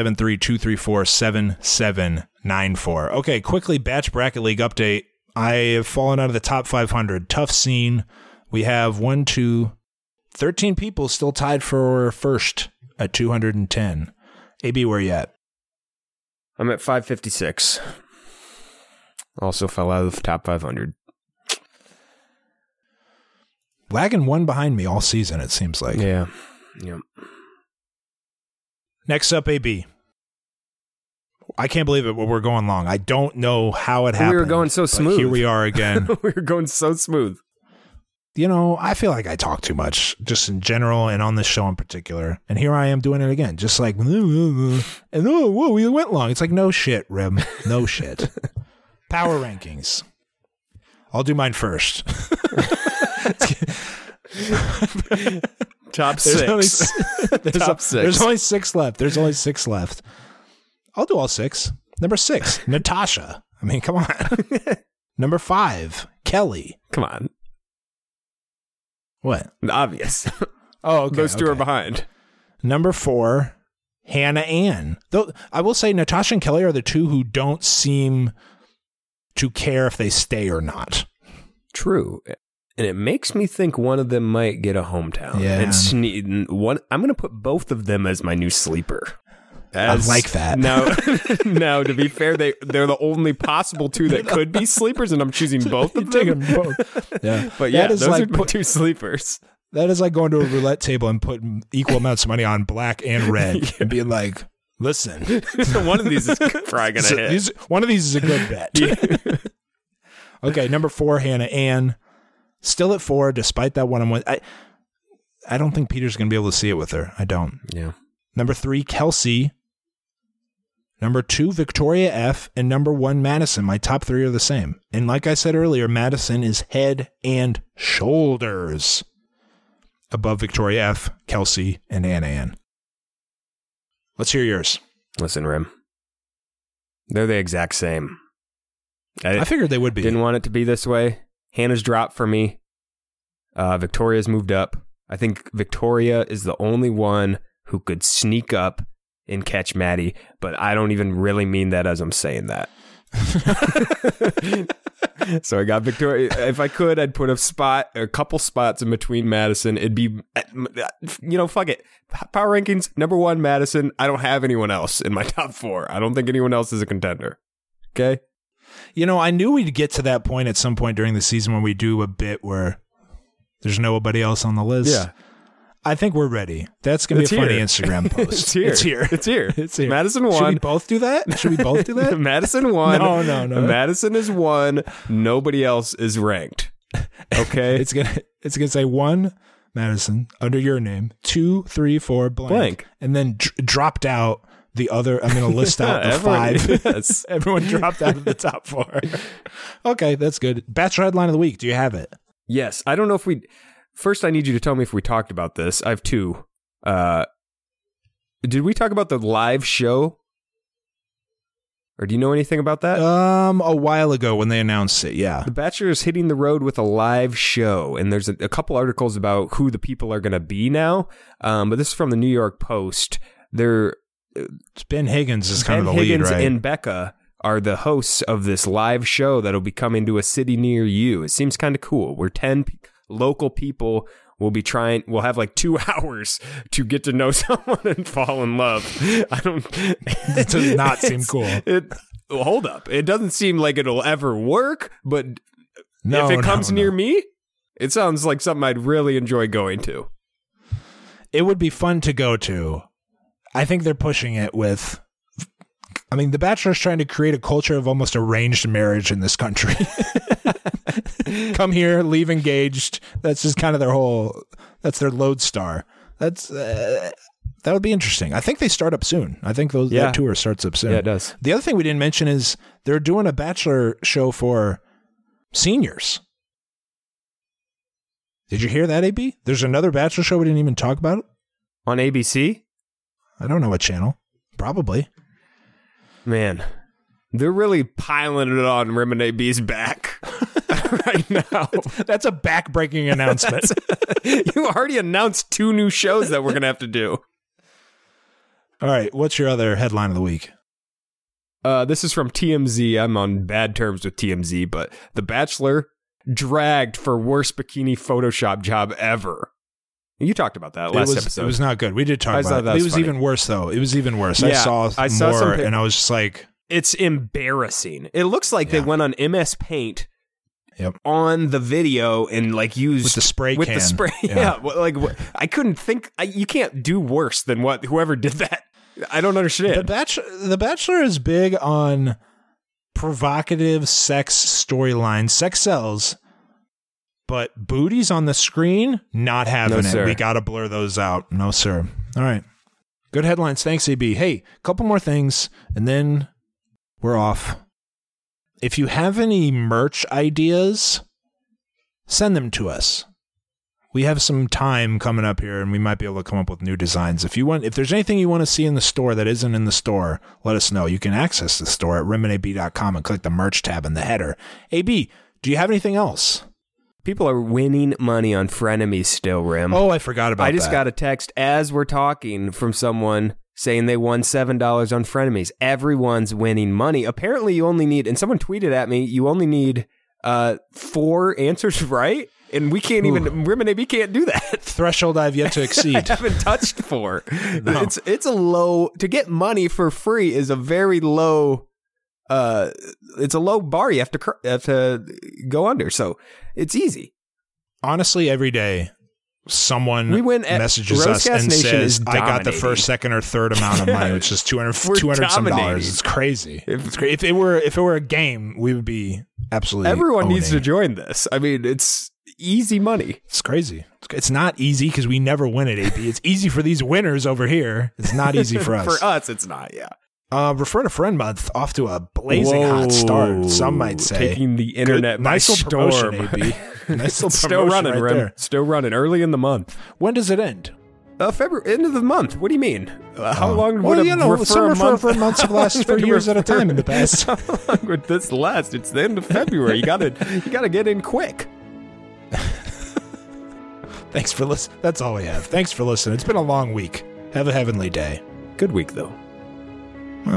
773-234-7794. Okay, quickly, Batch Bracket League update. I have fallen out of the top 500. Tough scene. We have 13 people still tied for first at 210. AB, where you at? I'm at 556. Also fell out of the top 500. Lagging one behind me all season, it seems like. Yeah. Yep. Next up, AB. I can't believe it, but we're going long. I don't know how it happened. We were going so smooth. Here we are again. We were going so smooth. You know, I feel like I talk too much, just in general and on this show in particular. And here I am doing it again, just like, and whoa, we went long. It's like, no shit, Rim. No shit. Power rankings. I'll do mine first. Top six. There's only six left. I'll do all six. Number 6, Natasha. I mean, come on. Number 5, Kelly. Come on. What? Obvious. Oh, okay. Those two are behind. Number 4, Hannah Ann. Though I will say Natasha and Kelly are the two who don't seem to care if they stay or not. True. And it makes me think one of them might get a hometown. Yeah. And I'm going to put both of them as my new sleeper. I like that. Now, to be fair, they're the only possible two that could be sleepers, and I'm choosing both of them. Both. Yeah. But yeah, those are my two sleepers. That is like going to a roulette table and putting equal amounts of money on black and red and being like, listen. One of these is probably going to hit. One of these is a good bet. Okay, number 4, Hannah Ann. Still at 4, despite that one-on-one. I don't think Peter's going to be able to see it with her. I don't. Yeah. Number 3, Kelsey. Number 2, Victoria F. And number 1, Madison. My top 3 are the same. And like I said earlier, Madison is head and shoulders above Victoria F., Kelsey, and Anna Ann. Let's hear yours. Listen, Rim. They're the exact same. I figured they would be. Didn't want it to be this way. Hannah's dropped for me. Victoria's moved up. I think Victoria is the only one who could sneak up and catch Maddie, but I don't even really mean that as I'm saying that. So I got Victoria. If I could, I'd put a couple spots in between Madison. It'd be, fuck it. Power rankings, number 1, Madison. I don't have anyone else in my top 4. I don't think anyone else is a contender. Okay? I knew we'd get to that point at some point during the season when we do a bit where there's nobody else on the list. Yeah. I think we're ready. That's going to be a funny Instagram post. It's here. Madison won. Should we both do that? Madison won. No. Madison is 1. Nobody else is ranked. Okay? It's gonna say 1, Madison, under your name, 2, 3, 4, blank. And then dropped out the other. I'm going to list out the 5. Yes. Everyone dropped out of the top 4. Okay, that's good. Bachelor headline of the week. Do you have it? Yes. I don't know if we... First, I need you to tell me if we talked about this. I have 2. Did we talk about the live show? Or do you know anything about that? A while ago when they announced it, yeah. The Bachelor is hitting the road with a live show, and there's a couple articles about who the people are going to be now. But this is from the New York Post. It's Ben Higgins is kind of the lead, right? Ben Higgins and Becca are the hosts of this live show that'll be coming to a city near you. It seems kind of cool. We're 10 local people we'll have like 2 hours to get to know someone and fall in love. It does not seem cool. Hold up. It doesn't seem like it'll ever work, but if it comes near me, it sounds like something I'd really enjoy going to. It would be fun to go to. I think they're pushing it with... I mean, The Bachelor's trying to create a culture of almost arranged marriage in this country. Come here, leave engaged. That's just kind of that's their lodestar. That would be interesting. I think they start up soon. I think that tour starts up soon. Yeah, it does. The other thing we didn't mention is they're doing a Bachelor show for seniors. Did you hear that, AB? There's another Bachelor show we didn't even talk about. On ABC? I don't know what channel. Probably. Man, they're really piling it on Rim and AB's back right now. That's a back-breaking announcement. You already announced 2 new shows that we're going to have to do. All right, what's your other headline of the week? This is from TMZ. I'm on bad terms with TMZ, but The Bachelor dragged for worst bikini Photoshop job ever. You talked about that last episode. It was not good. We did talk about it. It was even worse, though. It was even worse. Yeah, I saw more, and I was just like... It's embarrassing. It looks like they went on MS Paint on the video and like used... With the spray can. With the spray, I couldn't think... you can't do worse than whoever did that. I don't understand. The Bachelor is big on provocative sex storylines. Sex sells. But booties on the screen, not having it. Sir. We got to blur those out. No, sir. All right. Good headlines. Thanks, AB. Hey, a couple more things, and then we're off. If you have any merch ideas, send them to us. We have some time coming up here, and we might be able to come up with new designs. If there's anything you want to see in the store that isn't in the store, let us know. You can access the store at rimandab.com and click the merch tab in the header. AB, do you have anything else? People are winning money on frenemies still, Rim. Oh, I forgot about that. I just got a text as we're talking from someone saying they won $7 on frenemies. Everyone's winning money. Apparently, you only need, and someone tweeted at me, you only need 4 answers right, and we can't even, Rim and AB can't do that. Threshold I've yet to exceed. I haven't touched 4. No. It's a low, to get money for free is a very low, it's a low bar you have to go under, so it's easy. Honestly, every day someone messages us and Nation says, I got the first, second, or third amount of money, which is $200 some dollars. It's crazy. If it were a game, we would be absolutely everyone needs to join this. I mean, it's easy money. It's crazy. It's not easy because we never win it, AB. It's easy for these winners over here. It's not easy for us. For us, it's not, yeah. Refer to Friend Month off to a blazing hot start, some might say. Taking the internet by storm. Nice promotion, AB. Nice little Still running, right there. Still running, early in the month. When does it end? February, end of the month. What do you mean? How long would some refer months have lasted for years at a time in the past. How long would this last? It's the end of February. You gotta get in quick. Thanks for listening. That's all we have. Thanks for listening. It's been a long week. Have a heavenly day. Good week, though. Well...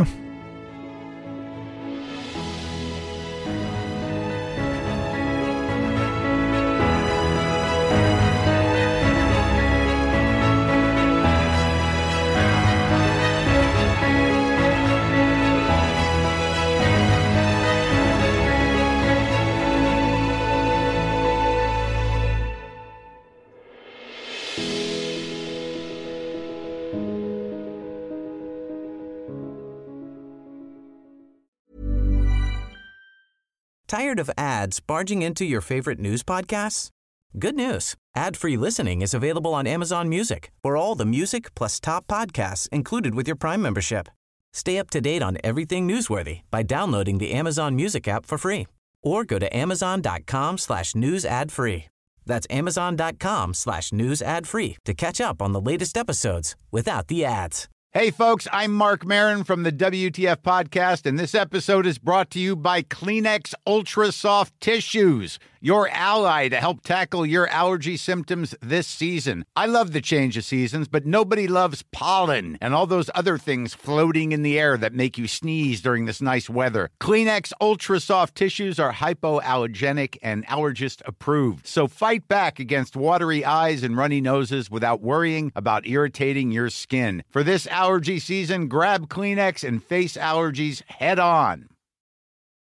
Tired of ads barging into your favorite news podcasts? Good news. Ad-free listening is available on Amazon Music for all the music plus top podcasts included with your Prime membership. Stay up to date on everything newsworthy by downloading the Amazon Music app for free or go to amazon.com/news ad free. That's amazon.com/news ad free to catch up on the latest episodes without the ads. Hey, folks, I'm Mark Maron from the WTF Podcast, and this episode is brought to you by Kleenex Ultra Soft Tissues, your ally to help tackle your allergy symptoms this season. I love the change of seasons, but nobody loves pollen and all those other things floating in the air that make you sneeze during this nice weather. Kleenex Ultra Soft Tissues are hypoallergenic and allergist approved. So fight back against watery eyes and runny noses without worrying about irritating your skin. For this allergy season, grab Kleenex and face allergies head on.